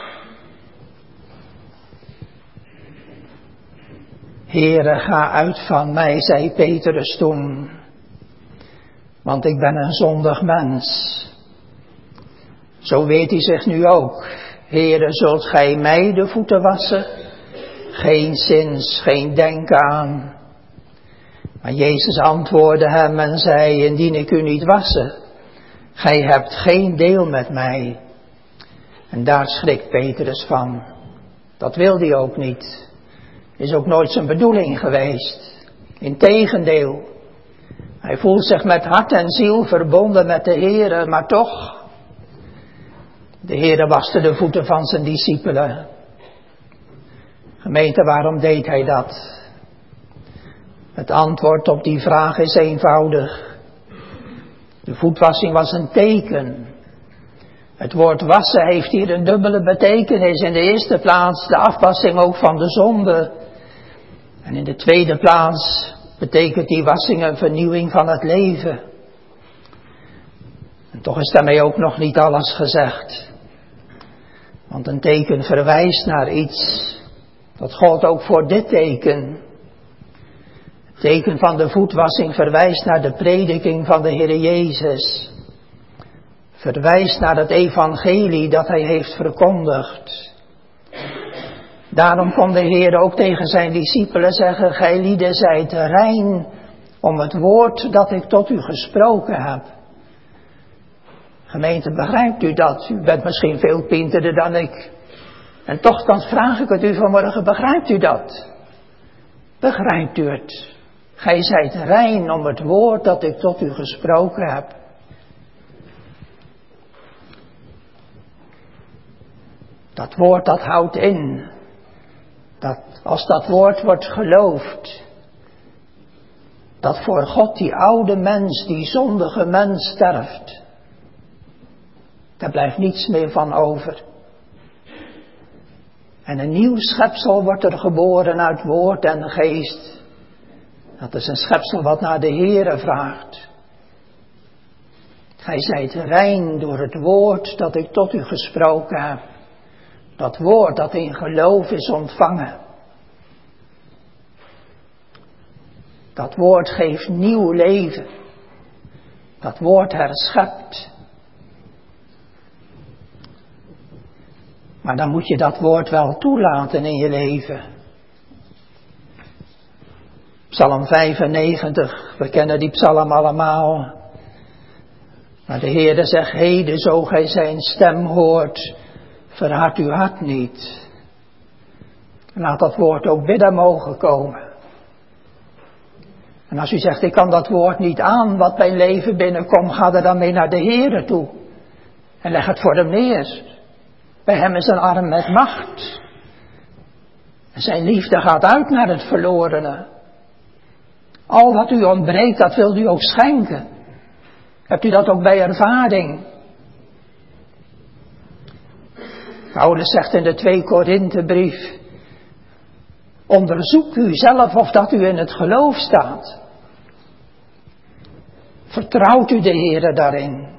Heere, ga uit van mij, zei Petrus toen. Want ik ben een zondig mens. Zo weet hij zich nu ook. Heere, zult gij mij de voeten wassen? Geen zins, geen denken aan. Maar Jezus antwoordde hem en zei, indien ik u niet wassen, gij hebt geen deel met mij. En daar schrikt Petrus van. Dat wilde hij ook niet. Is ook nooit zijn bedoeling geweest. Integendeel. Hij voelt zich met hart en ziel verbonden met de Heere, maar toch. De Heere waste de voeten van zijn discipelen. Gemeente, waarom deed hij dat? Het antwoord op die vraag is eenvoudig. De voetwassing was een teken. Het woord wassen heeft hier een dubbele betekenis. In de eerste plaats de afwassing ook van de zonde. En in de tweede plaats betekent die wassing een vernieuwing van het leven. En toch is daarmee ook nog niet alles gezegd. Want een teken verwijst naar iets. Dat geldt ook voor dit teken. Het teken van de voetwassing verwijst naar de prediking van de Heer Jezus. Verwijst naar het evangelie dat hij heeft verkondigd. Daarom kon de Heer ook tegen zijn discipelen zeggen, gij lieden zijt rein om het woord dat ik tot u gesproken heb. Gemeente, begrijpt u dat? U bent misschien veel pinterder dan ik. En toch dan vraag ik het u vanmorgen, begrijpt u dat? Begrijpt u het? Gij zijt rein om het woord dat ik tot u gesproken heb. Dat woord dat houdt in. Dat als dat woord wordt geloofd. Dat voor God die oude mens, die zondige mens sterft. Daar blijft niets meer van over. En een nieuw schepsel wordt er geboren uit woord en geest. Dat is een schepsel wat naar de Heere vraagt. Gij zijt rein door het woord dat ik tot u gesproken heb. Dat woord dat in geloof is ontvangen. Dat woord geeft nieuw leven. Dat woord herschept. Maar dan moet je dat woord wel toelaten in je leven. Psalm 95, we kennen die psalm allemaal. Maar de Heere zegt, heden zo gij zijn stem hoort, verhard uw hart niet. Laat dat woord ook binnen mogen komen. En als u zegt, ik kan dat woord niet aan wat mijn leven binnenkomt, ga er dan mee naar de Heere toe. En leg het voor hem neer. Bij hem is een arm met macht. En zijn liefde gaat uit naar het verlorene. Al wat u ontbreekt, dat wilt u ook schenken. Hebt u dat ook bij ervaring? Paulus zegt in de 2 Korinthebrief, onderzoek u zelf of dat u in het geloof staat. Vertrouwt u de Heere daarin.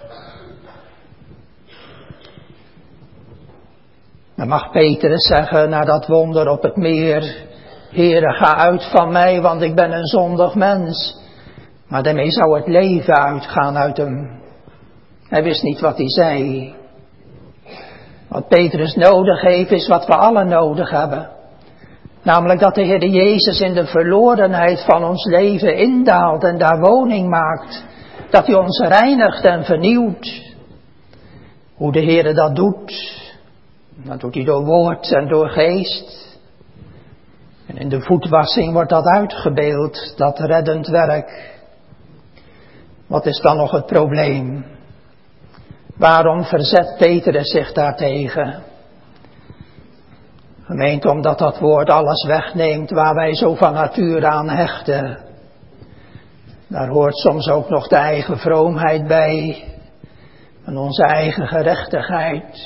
Dan mag Petrus zeggen na dat wonder op het meer, Heere, ga uit van mij, want ik ben een zondig mens. Maar daarmee zou het leven uitgaan uit hem. Hij wist niet wat hij zei. Wat Petrus nodig heeft is wat we allen nodig hebben. Namelijk dat de Heer Jezus in de verlorenheid van ons leven indaalt en daar woning maakt. Dat hij ons reinigt en vernieuwt. Hoe de Heer dat doet, dat doet hij door woord en door geest. En in de voetwassing wordt dat uitgebeeld, dat reddend werk. Wat is dan nog het probleem? Waarom verzet Petrus zich daartegen? Gemeente, omdat dat woord alles wegneemt waar wij zo van nature aan hechten. Daar hoort soms ook nog de eigen vroomheid bij. En onze eigen gerechtigheid.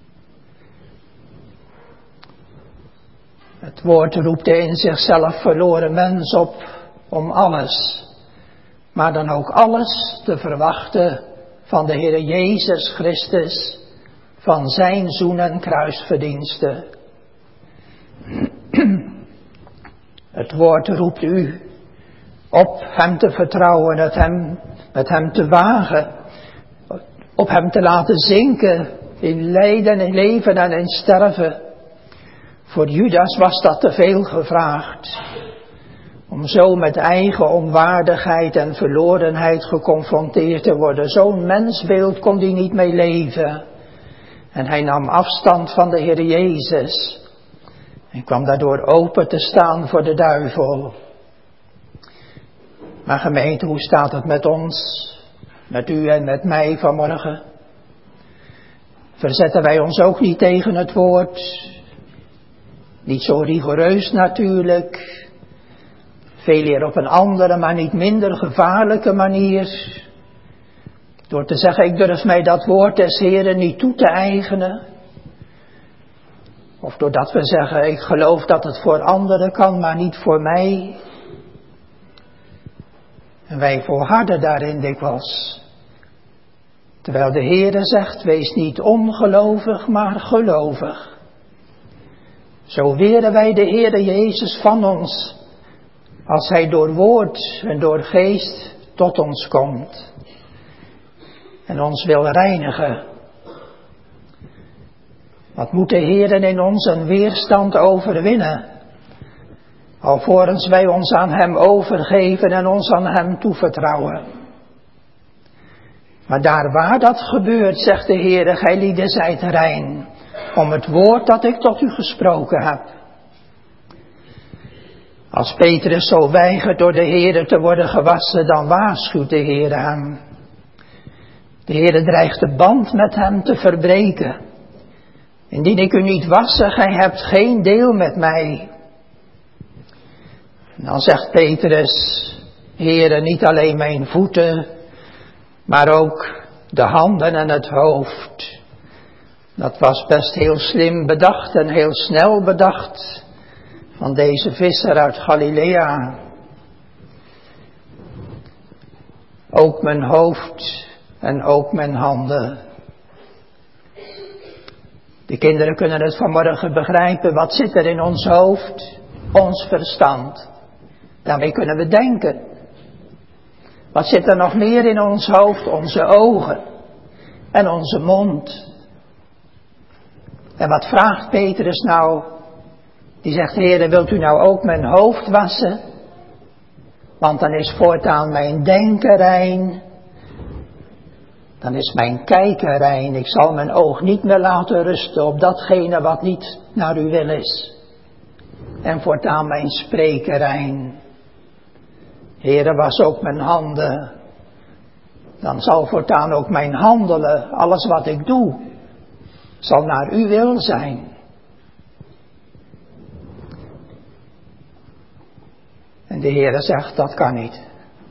Het woord roept de in zichzelf verloren mens op om alles. Maar dan ook alles te verwachten van de Heere Jezus Christus. Van zijn zoen- en kruisverdiensten. Het woord roept u op hem te vertrouwen, met hem te wagen, op hem te laten zinken in lijden, in leven en in sterven. Voor Judas was dat te veel gevraagd, om zo met eigen onwaardigheid en verlorenheid geconfronteerd te worden. Zo'n mensbeeld kon hij niet mee leven. En hij nam afstand van de Heer Jezus. En kwam daardoor open te staan voor de duivel. Maar gemeente, hoe staat het met ons? Met u en met mij vanmorgen? Verzetten wij ons ook niet tegen het woord? Niet zo rigoureus natuurlijk. Veel eer op een andere, maar niet minder gevaarlijke manier. Door te zeggen, ik durf mij dat woord des Heren niet toe te eigenen. Of doordat we zeggen, ik geloof dat het voor anderen kan, maar niet voor mij. En wij volharden daarin dikwijls. Terwijl de Heere zegt, wees niet ongelovig, maar gelovig. Zo weren wij de Heere Jezus van ons, als Hij door woord en door geest tot ons komt. En ons wil reinigen. Wat moet de Heere in ons een weerstand overwinnen, alvorens wij ons aan Hem overgeven en ons aan Hem toevertrouwen. Maar daar waar dat gebeurt, zegt de Heere, gij lieden zijt rein, om het woord dat ik tot u gesproken heb. Als Petrus zo weigert door de Heere te worden gewassen, dan waarschuwt de Heere hem. De Heere dreigt de band met hem te verbreken. Indien ik u niet wassen, gij hebt geen deel met mij. En dan zegt Petrus, Heere, niet alleen mijn voeten, maar ook de handen en het hoofd. Dat was best heel slim bedacht en heel snel bedacht van deze visser uit Galilea. Ook mijn hoofd en ook mijn handen. De kinderen kunnen het vanmorgen begrijpen. Wat zit er in ons hoofd? Ons verstand. Daarmee kunnen we denken. Wat zit er nog meer in ons hoofd? Onze ogen en onze mond. En wat vraagt Petrus nou? Die zegt, Heere, wilt u nou ook mijn hoofd wassen? Want dan is voortaan mijn denken rein. Dan is mijn kijken rein. Ik zal mijn oog niet meer laten rusten op datgene wat niet naar uw wil is. En voortaan mijn spreken rein. Heere, was ook mijn handen. Dan zal voortaan ook mijn handelen, alles wat ik doe, zal naar uw wil zijn. En de Heere zegt, dat kan niet.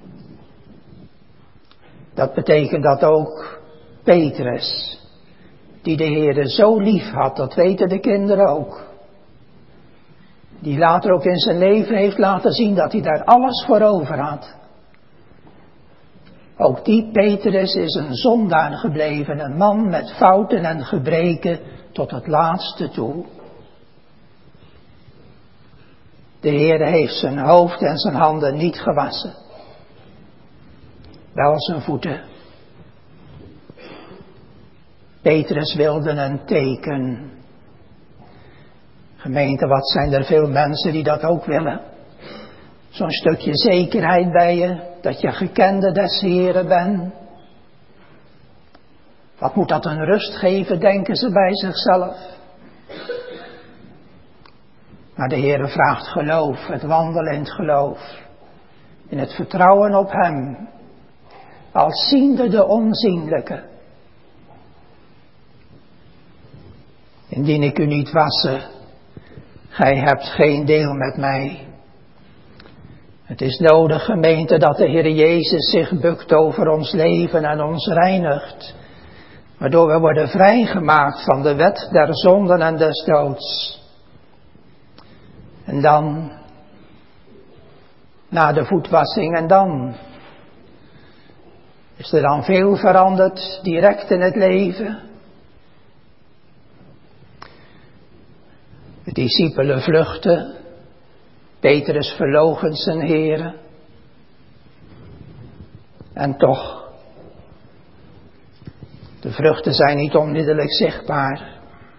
Dat betekent dat ook Petrus, die de Heere zo lief had, dat weten de kinderen ook. Die later ook in zijn leven heeft laten zien dat hij daar alles voor over had. Ook die Petrus is een zondaar gebleven, een man met fouten en gebreken tot het laatste toe. De Heere heeft zijn hoofd en zijn handen niet gewassen. Wel zijn voeten. Petrus wilde een teken. Gemeente, wat zijn er veel mensen die dat ook willen. Zo'n stukje zekerheid bij je, dat je gekende des Heren bent. Wat moet dat een rust geven, denken ze bij zichzelf. Maar de Heere vraagt geloof, het wandelen in het geloof. In het vertrouwen op Hem. als ziende de onzienlijke. Indien ik u niet wassen, gij hebt geen deel met mij. Het is nodig, gemeente, dat de Heer Jezus zich bukt over ons leven en ons reinigt, waardoor we worden vrijgemaakt van de wet der zonden en des doods. En dan, na de voetwassing, en dan is er dan veel veranderd direct in het leven. De discipelen vluchten. Petrus verloochent zijn Heere. En toch, de vruchten zijn niet onmiddellijk zichtbaar.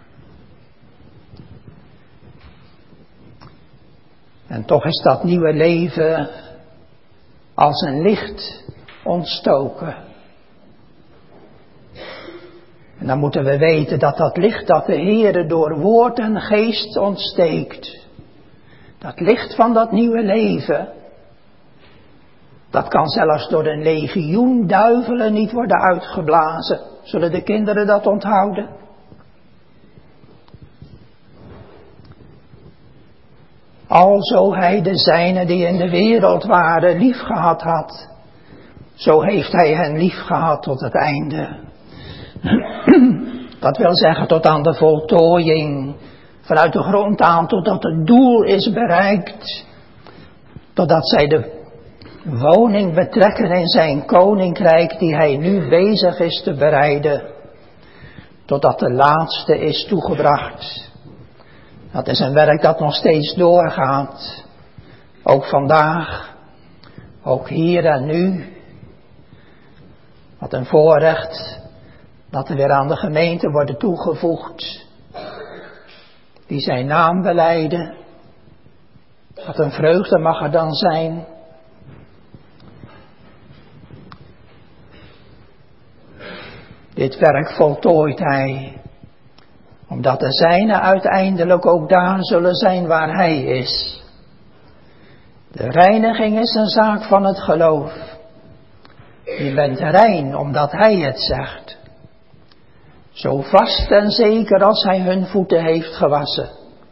En toch is dat nieuwe leven als een licht ontstoken. En dan moeten we weten dat dat licht dat de Heere door woord en geest ontsteekt, dat licht van dat nieuwe leven, dat kan zelfs door een legioen duivelen niet worden uitgeblazen. Zullen de kinderen dat onthouden? Alzo hij de zijnen die in de wereld waren liefgehad had, zo heeft hij hen liefgehad tot het einde. Dat wil zeggen tot aan de voltooiing, vanuit de grond aan totdat het doel is bereikt, totdat zij de woning betrekken in zijn koninkrijk die hij nu bezig is te bereiden, totdat de laatste is toegebracht. Dat is een werk dat nog steeds doorgaat, ook vandaag, ook hier en nu. Wat een voorrecht dat er weer aan de gemeente worden toegevoegd, die zijn naam belijden. Wat een vreugde mag er dan zijn. Dit werk voltooit hij, omdat de zijnen uiteindelijk ook daar zullen zijn waar hij is. De reiniging is een zaak van het geloof. Je bent rein omdat hij het zegt. Zo vast en zeker als hij hun voeten heeft gewassen.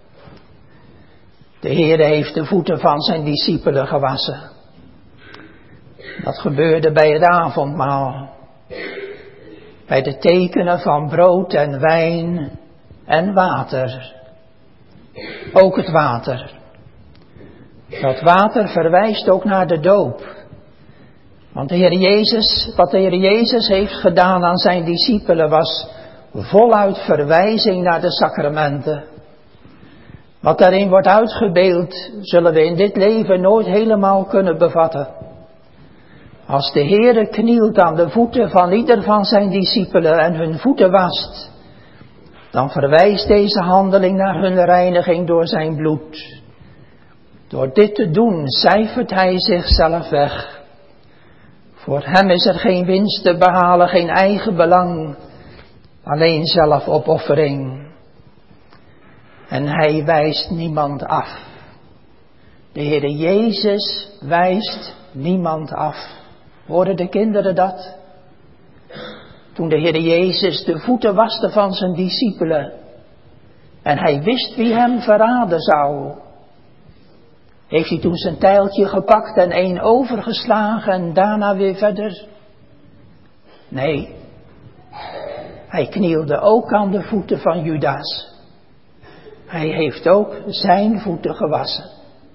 De Heer heeft de voeten van zijn discipelen gewassen. Dat gebeurde bij het avondmaal. Bij de tekenen van brood en wijn en water. Ook het water. Dat water verwijst ook naar de doop. Want wat de Heer Jezus heeft gedaan aan zijn discipelen was voluit verwijzing naar de sacramenten. Wat daarin wordt uitgebeeld, zullen we in dit leven nooit helemaal kunnen bevatten. Als de Heere knielt aan de voeten van ieder van zijn discipelen en hun voeten wast, dan verwijst deze handeling naar hun reiniging door zijn bloed. Door dit te doen cijfert hij zichzelf weg. Voor hem is er geen winst te behalen, geen eigen belang, alleen zelfopoffering. En hij wijst niemand af. De Heere Jezus wijst niemand af. Hoorden de kinderen dat? Toen de Heere Jezus de voeten waste van zijn discipelen en hij wist wie hem verraden zou, heeft hij toen zijn tijltje gepakt en één overgeslagen en daarna weer verder? Nee, hij knielde ook aan de voeten van Judas. Hij heeft ook zijn voeten gewassen.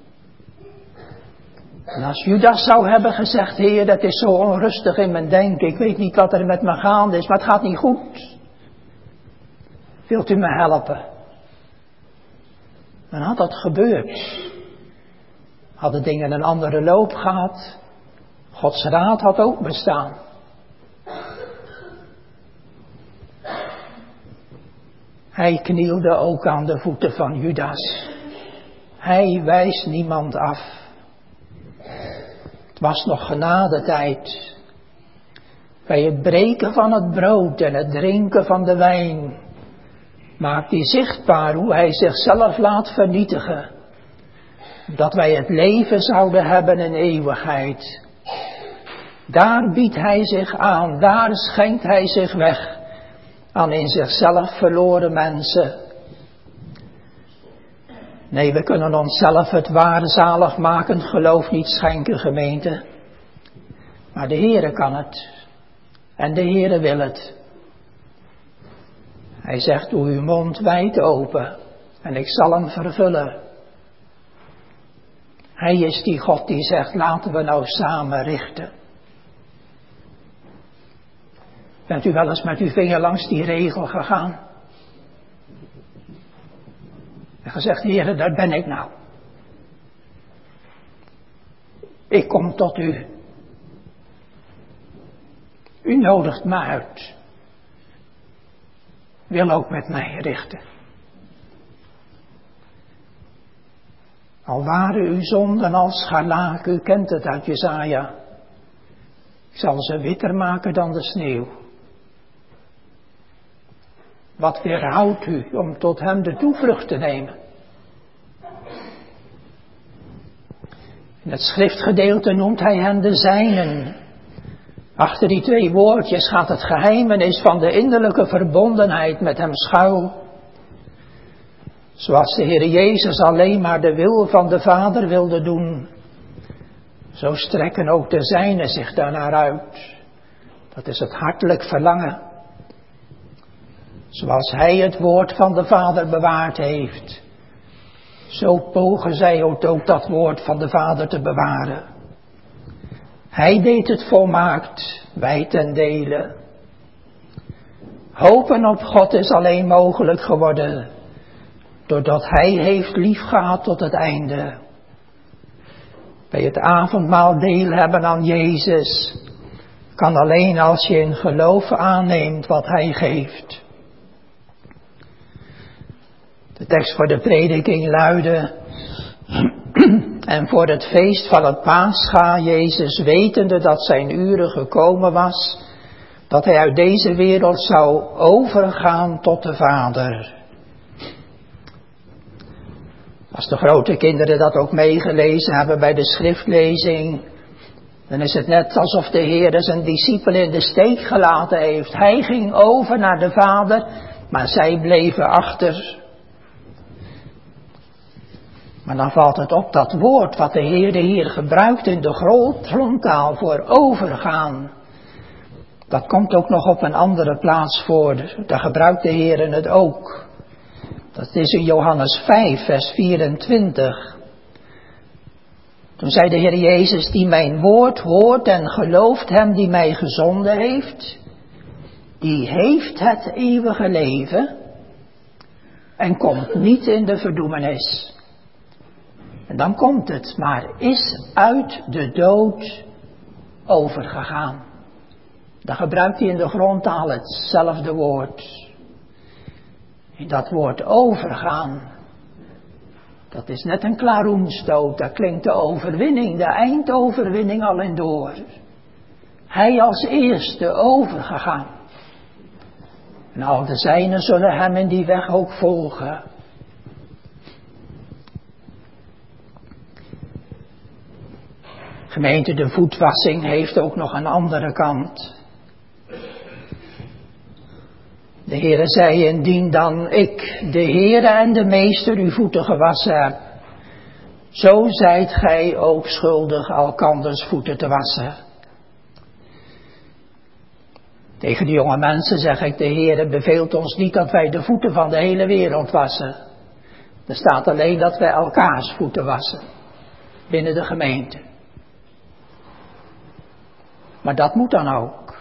En als Judas zou hebben gezegd, Heer, dat is zo onrustig in mijn denken, ik weet niet wat er met me gaande is, maar het gaat niet goed. Wilt u me helpen? Dan had dat gebeurd. Hadden dingen een andere loop gehad. Gods raad had ook bestaan. Hij knielde ook aan de voeten van Judas. Hij wijst niemand af. Het was nog genadetijd. Bij het breken van het brood en het drinken van de wijn maakt hij zichtbaar hoe hij zichzelf laat vernietigen. Dat wij het leven zouden hebben in eeuwigheid. Daar biedt hij zich aan, daar schenkt hij zich weg aan in zichzelf verloren mensen. Nee, we kunnen onszelf het ware zaligmakend geloof niet schenken, gemeente. Maar de Heere kan het. En de Heere wil het. Hij zegt, doe uw mond wijd open en ik zal hem vervullen. Hij is die God die zegt, laten we nou samen richten. Bent u wel eens met uw vinger langs die regel gegaan? En gezegd, Heere, daar ben ik nou. Ik kom tot u. U nodigt me uit. Wil ook met mij richten. Al waren uw zonden als scharlaak, u kent het uit Jesaja. Ik zal ze witter maken dan de sneeuw. Wat weerhoudt u om tot hem de toevlucht te nemen? In het schriftgedeelte noemt hij hen de zijnen. Achter die 2 woordjes gaat het geheimenis van de innerlijke verbondenheid met hem schuil. Zoals de Heer Jezus alleen maar de wil van de Vader wilde doen, zo strekken ook de zijnen zich daarnaar uit. Dat is het hartelijk verlangen. Zoals hij het woord van de Vader bewaard heeft, zo pogen zij ook dat woord van de Vader te bewaren. Hij deed het volmaakt, wij ten dele. Hopen op God is alleen mogelijk geworden, doordat hij heeft liefgehad tot het einde. Bij het avondmaal deel hebben aan Jezus, kan alleen als je in geloof aanneemt wat hij geeft. De tekst voor de prediking luidde, en voor het feest van het Pascha, Jezus wetende dat zijn uren gekomen was, dat hij uit deze wereld zou overgaan tot de Vader. Als de grote kinderen dat ook meegelezen hebben bij de schriftlezing, dan is het net alsof de Heer zijn discipelen in de steek gelaten heeft. Hij ging over naar de Vader, maar zij bleven achter. Maar dan valt het op dat woord wat de Heer hier gebruikt in de grondtaal voor overgaan. Dat komt ook nog op een andere plaats voor. Daar gebruikt de Heer het ook. Dat is in Johannes 5, vers 24. Toen zei de Heer Jezus, die mijn woord hoort en gelooft hem die mij gezonden heeft, die heeft het eeuwige leven en komt niet in de verdoemenis. En dan komt het, maar is uit de dood overgegaan. Dan gebruikt hij in de grondtaal hetzelfde woord. En dat woord overgaan, dat is net een klaroenstoot. Daar klinkt de overwinning, de eindoverwinning al in door. Hij als eerste overgegaan. En al de zijnen zullen hem in die weg ook volgen. Gemeente, de voetwassing heeft ook nog een andere kant. De Heere zei, indien dan ik, de Heere en de Meester, uw voeten gewassen heb, zo zijt gij ook schuldig elkanders voeten te wassen. Tegen de jonge mensen zeg ik, de Heere beveelt ons niet dat wij de voeten van de hele wereld wassen. Er staat alleen dat wij elkaars voeten wassen, binnen de gemeente. Maar dat moet dan ook.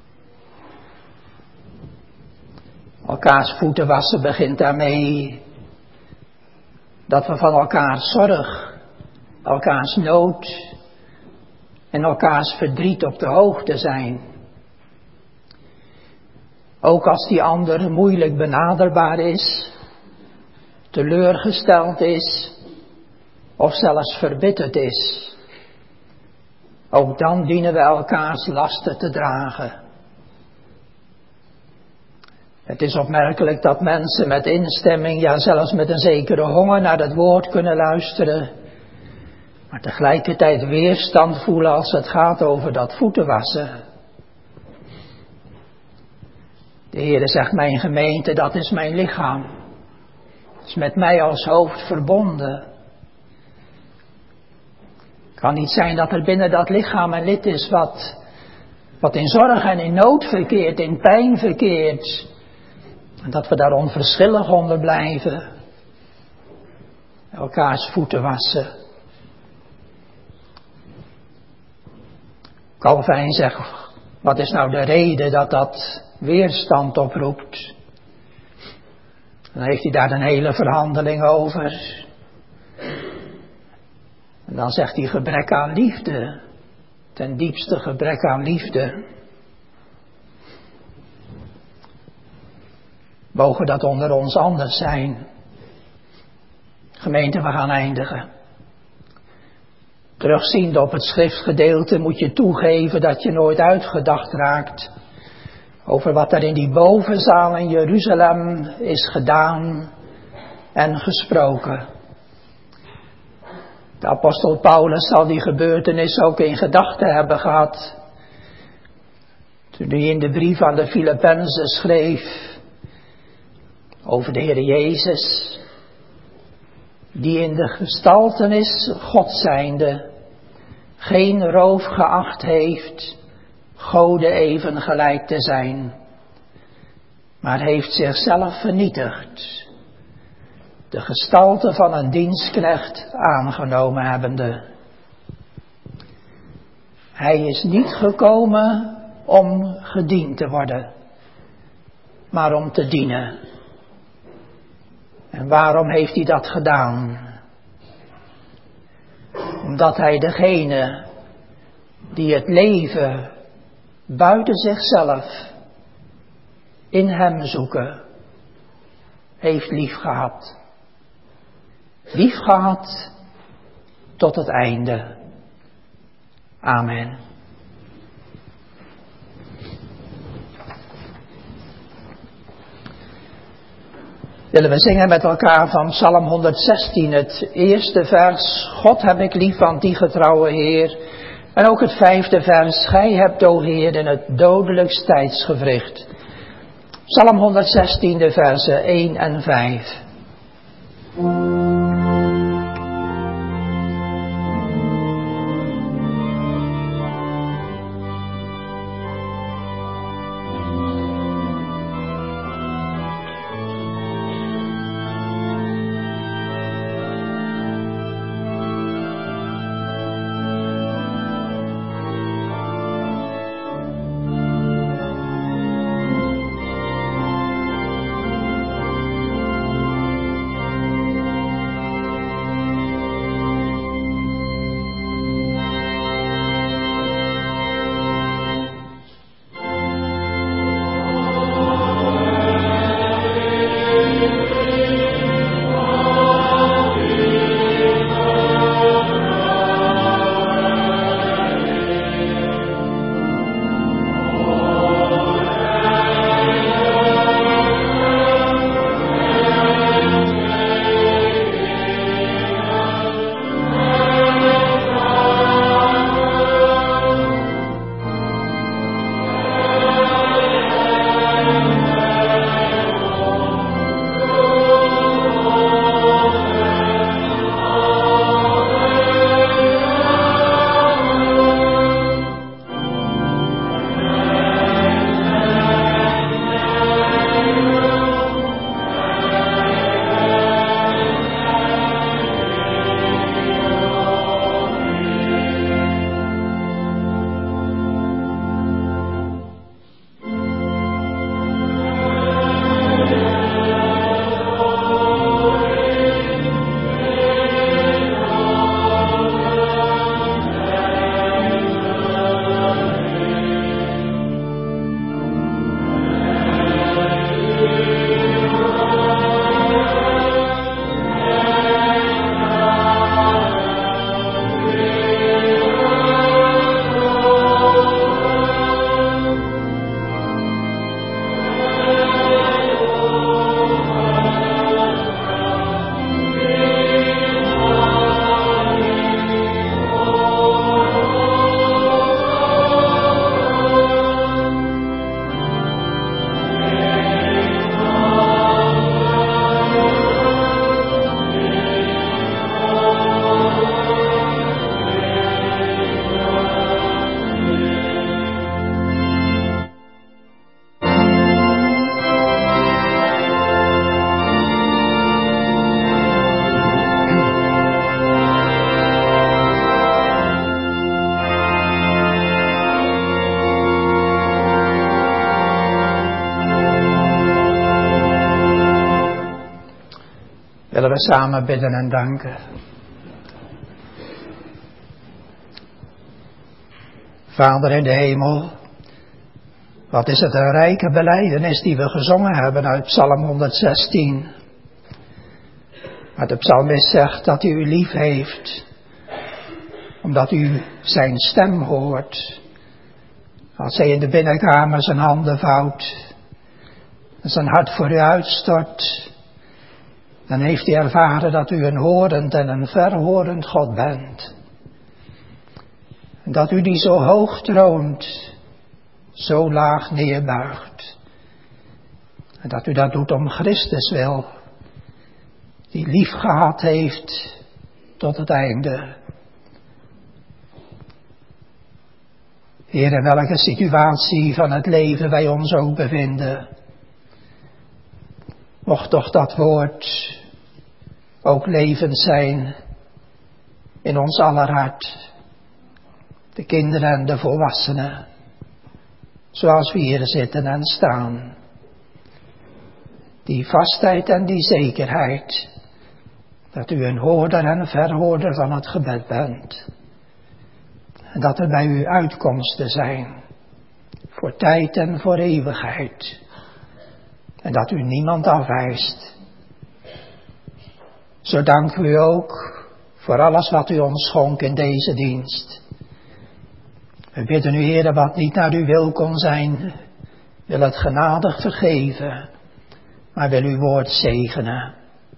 Elkaars voeten wassen begint daarmee dat we van elkaars zorg, elkaars nood en elkaars verdriet op de hoogte zijn. Ook als die ander moeilijk benaderbaar is, teleurgesteld is of zelfs verbitterd is. Ook dan dienen we elkaars lasten te dragen. Het is opmerkelijk dat mensen met instemming, ja zelfs met een zekere honger naar het woord kunnen luisteren. Maar tegelijkertijd weerstand voelen als het gaat over dat voeten wassen. De Heere zegt, mijn gemeente, dat is mijn lichaam. Het is met mij als hoofd verbonden. Het kan niet zijn dat er binnen dat lichaam een lid is wat in zorg en in nood verkeert, in pijn verkeert. En dat we daar onverschillig onder blijven. Elkaars voeten wassen. Calvijn zegt, wat is nou de reden dat dat weerstand oproept? Dan heeft hij daar een hele verhandeling over. En dan zegt hij gebrek aan liefde. Ten diepste gebrek aan liefde. Mogen dat onder ons anders zijn? Gemeente, we gaan eindigen. Terugziend op het schriftgedeelte moet je toegeven dat je nooit uitgedacht raakt over wat er in die bovenzaal in Jeruzalem is gedaan en gesproken. De apostel Paulus zal die gebeurtenis ook in gedachten hebben gehad toen hij in de brief aan de Filippenzen schreef over de Heer Jezus, die in de gestaltenis God zijnde geen roof geacht heeft Gode even gelijk te zijn, maar heeft zichzelf vernietigd, de gestalte van een dienstknecht aangenomen hebbende. Hij is niet gekomen om gediend te worden, maar om te dienen. En waarom heeft hij dat gedaan? Omdat hij degene die het leven buiten zichzelf in hem zoeken, heeft liefgehad. Liefgehad tot het einde. Amen. Willen we zingen met elkaar van Psalm 116, het eerste vers, God heb ik lief, want die getrouwe Heer. En ook het 5e vers, Gij hebt, o Heer, in het dodelijkst tijdsgewricht. Psalm 116, de versen 1 en 5. Willen we samen bidden en danken. Vader in de hemel, wat is het een rijke belijdenis die we gezongen hebben uit Psalm 116. Maar de psalmist zegt dat hij u lief heeft, omdat u zijn stem hoort. Als hij in de binnenkamer zijn handen vouwt en zijn hart voor u uitstort, dan heeft hij ervaren dat u een horend en een verhorend God bent. En dat u die zo hoog troont, zo laag neerbuigt. En dat u dat doet om Christus wil, die lief gehad heeft tot het einde. Heer, in welke situatie van het leven wij ons ook bevinden, mocht toch dat woord ook levend zijn in ons aller hart. De kinderen en de volwassenen, zoals we hier zitten en staan. Die vastheid en die zekerheid, dat u een hoorder en een verhoorder van het gebed bent. En dat er bij u uitkomsten zijn, voor tijd en voor eeuwigheid. En dat u niemand afwijst. Zo danken we u ook voor alles wat u ons schonk in deze dienst. We bidden u, Heere, wat niet naar uw wil kon zijn, wil het genadig vergeven, maar wil uw woord zegenen.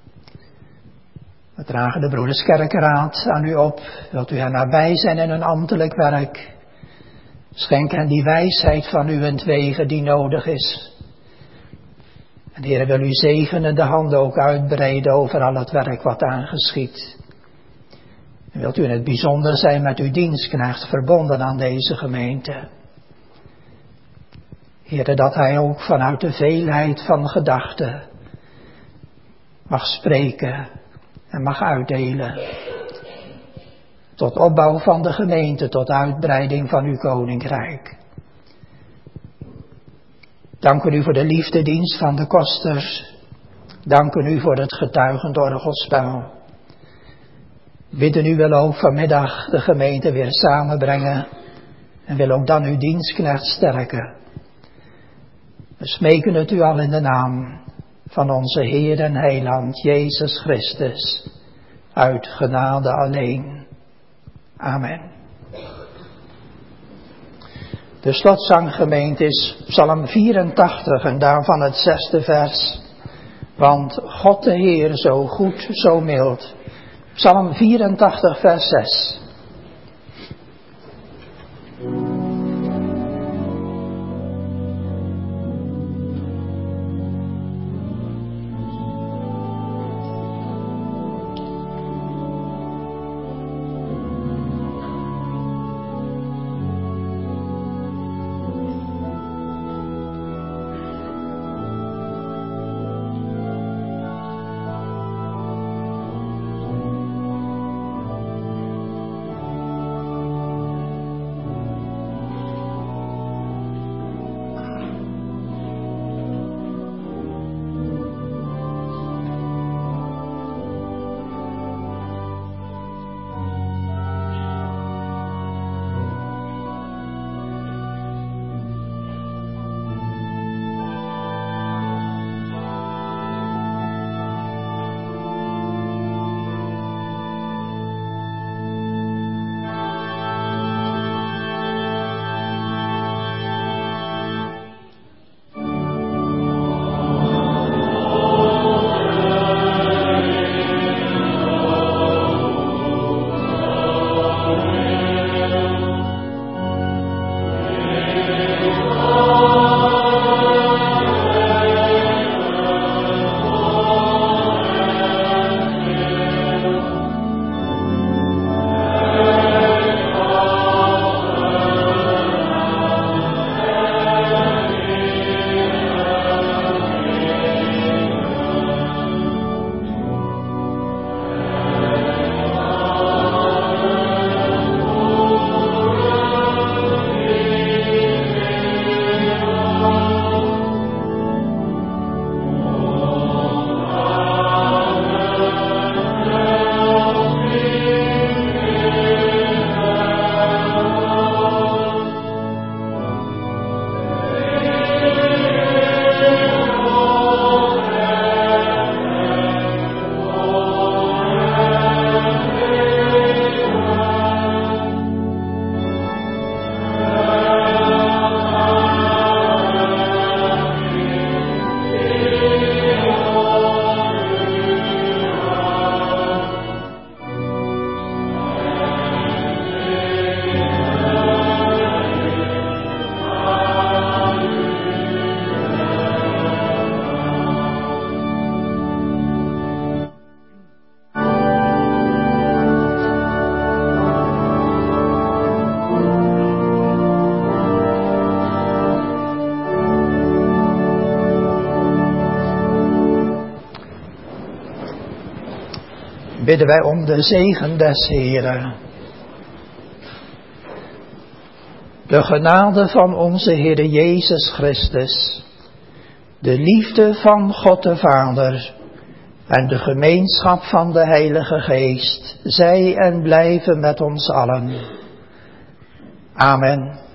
We dragen de broeders Kerkenraad aan u op. Wilt u hen nabij zijn in hun ambtelijk werk. Schenk hen die wijsheid van uwentwege die nodig is. En Heer, wil u zegenen de handen ook uitbreiden over al het werk wat aangeschiet. En wilt u in het bijzonder zijn met uw dienstknecht verbonden aan deze gemeente. Heer, dat hij ook vanuit de veelheid van gedachten mag spreken en mag uitdelen. Tot opbouw van de gemeente, tot uitbreiding van uw koninkrijk. Dank u voor de liefdedienst van de kosters. Dank u voor het getuigend orgelspel. Bidden u wil ook vanmiddag de gemeente weer samenbrengen. En wil ook dan uw dienstknecht sterken. We smeken het u al in de naam van onze Heer en Heiland Jezus Christus. Uit genade alleen. Amen. De slotzanggemeente is Psalm 84 en daarvan het 6e vers. Want God de Heer zo goed, zo mild. Psalm 84 vers 6. bidden wij om de zegen des Heeren. De genade van onze Heere Jezus Christus, de liefde van God de Vader en de gemeenschap van de Heilige Geest, zij en blijven met ons allen. Amen.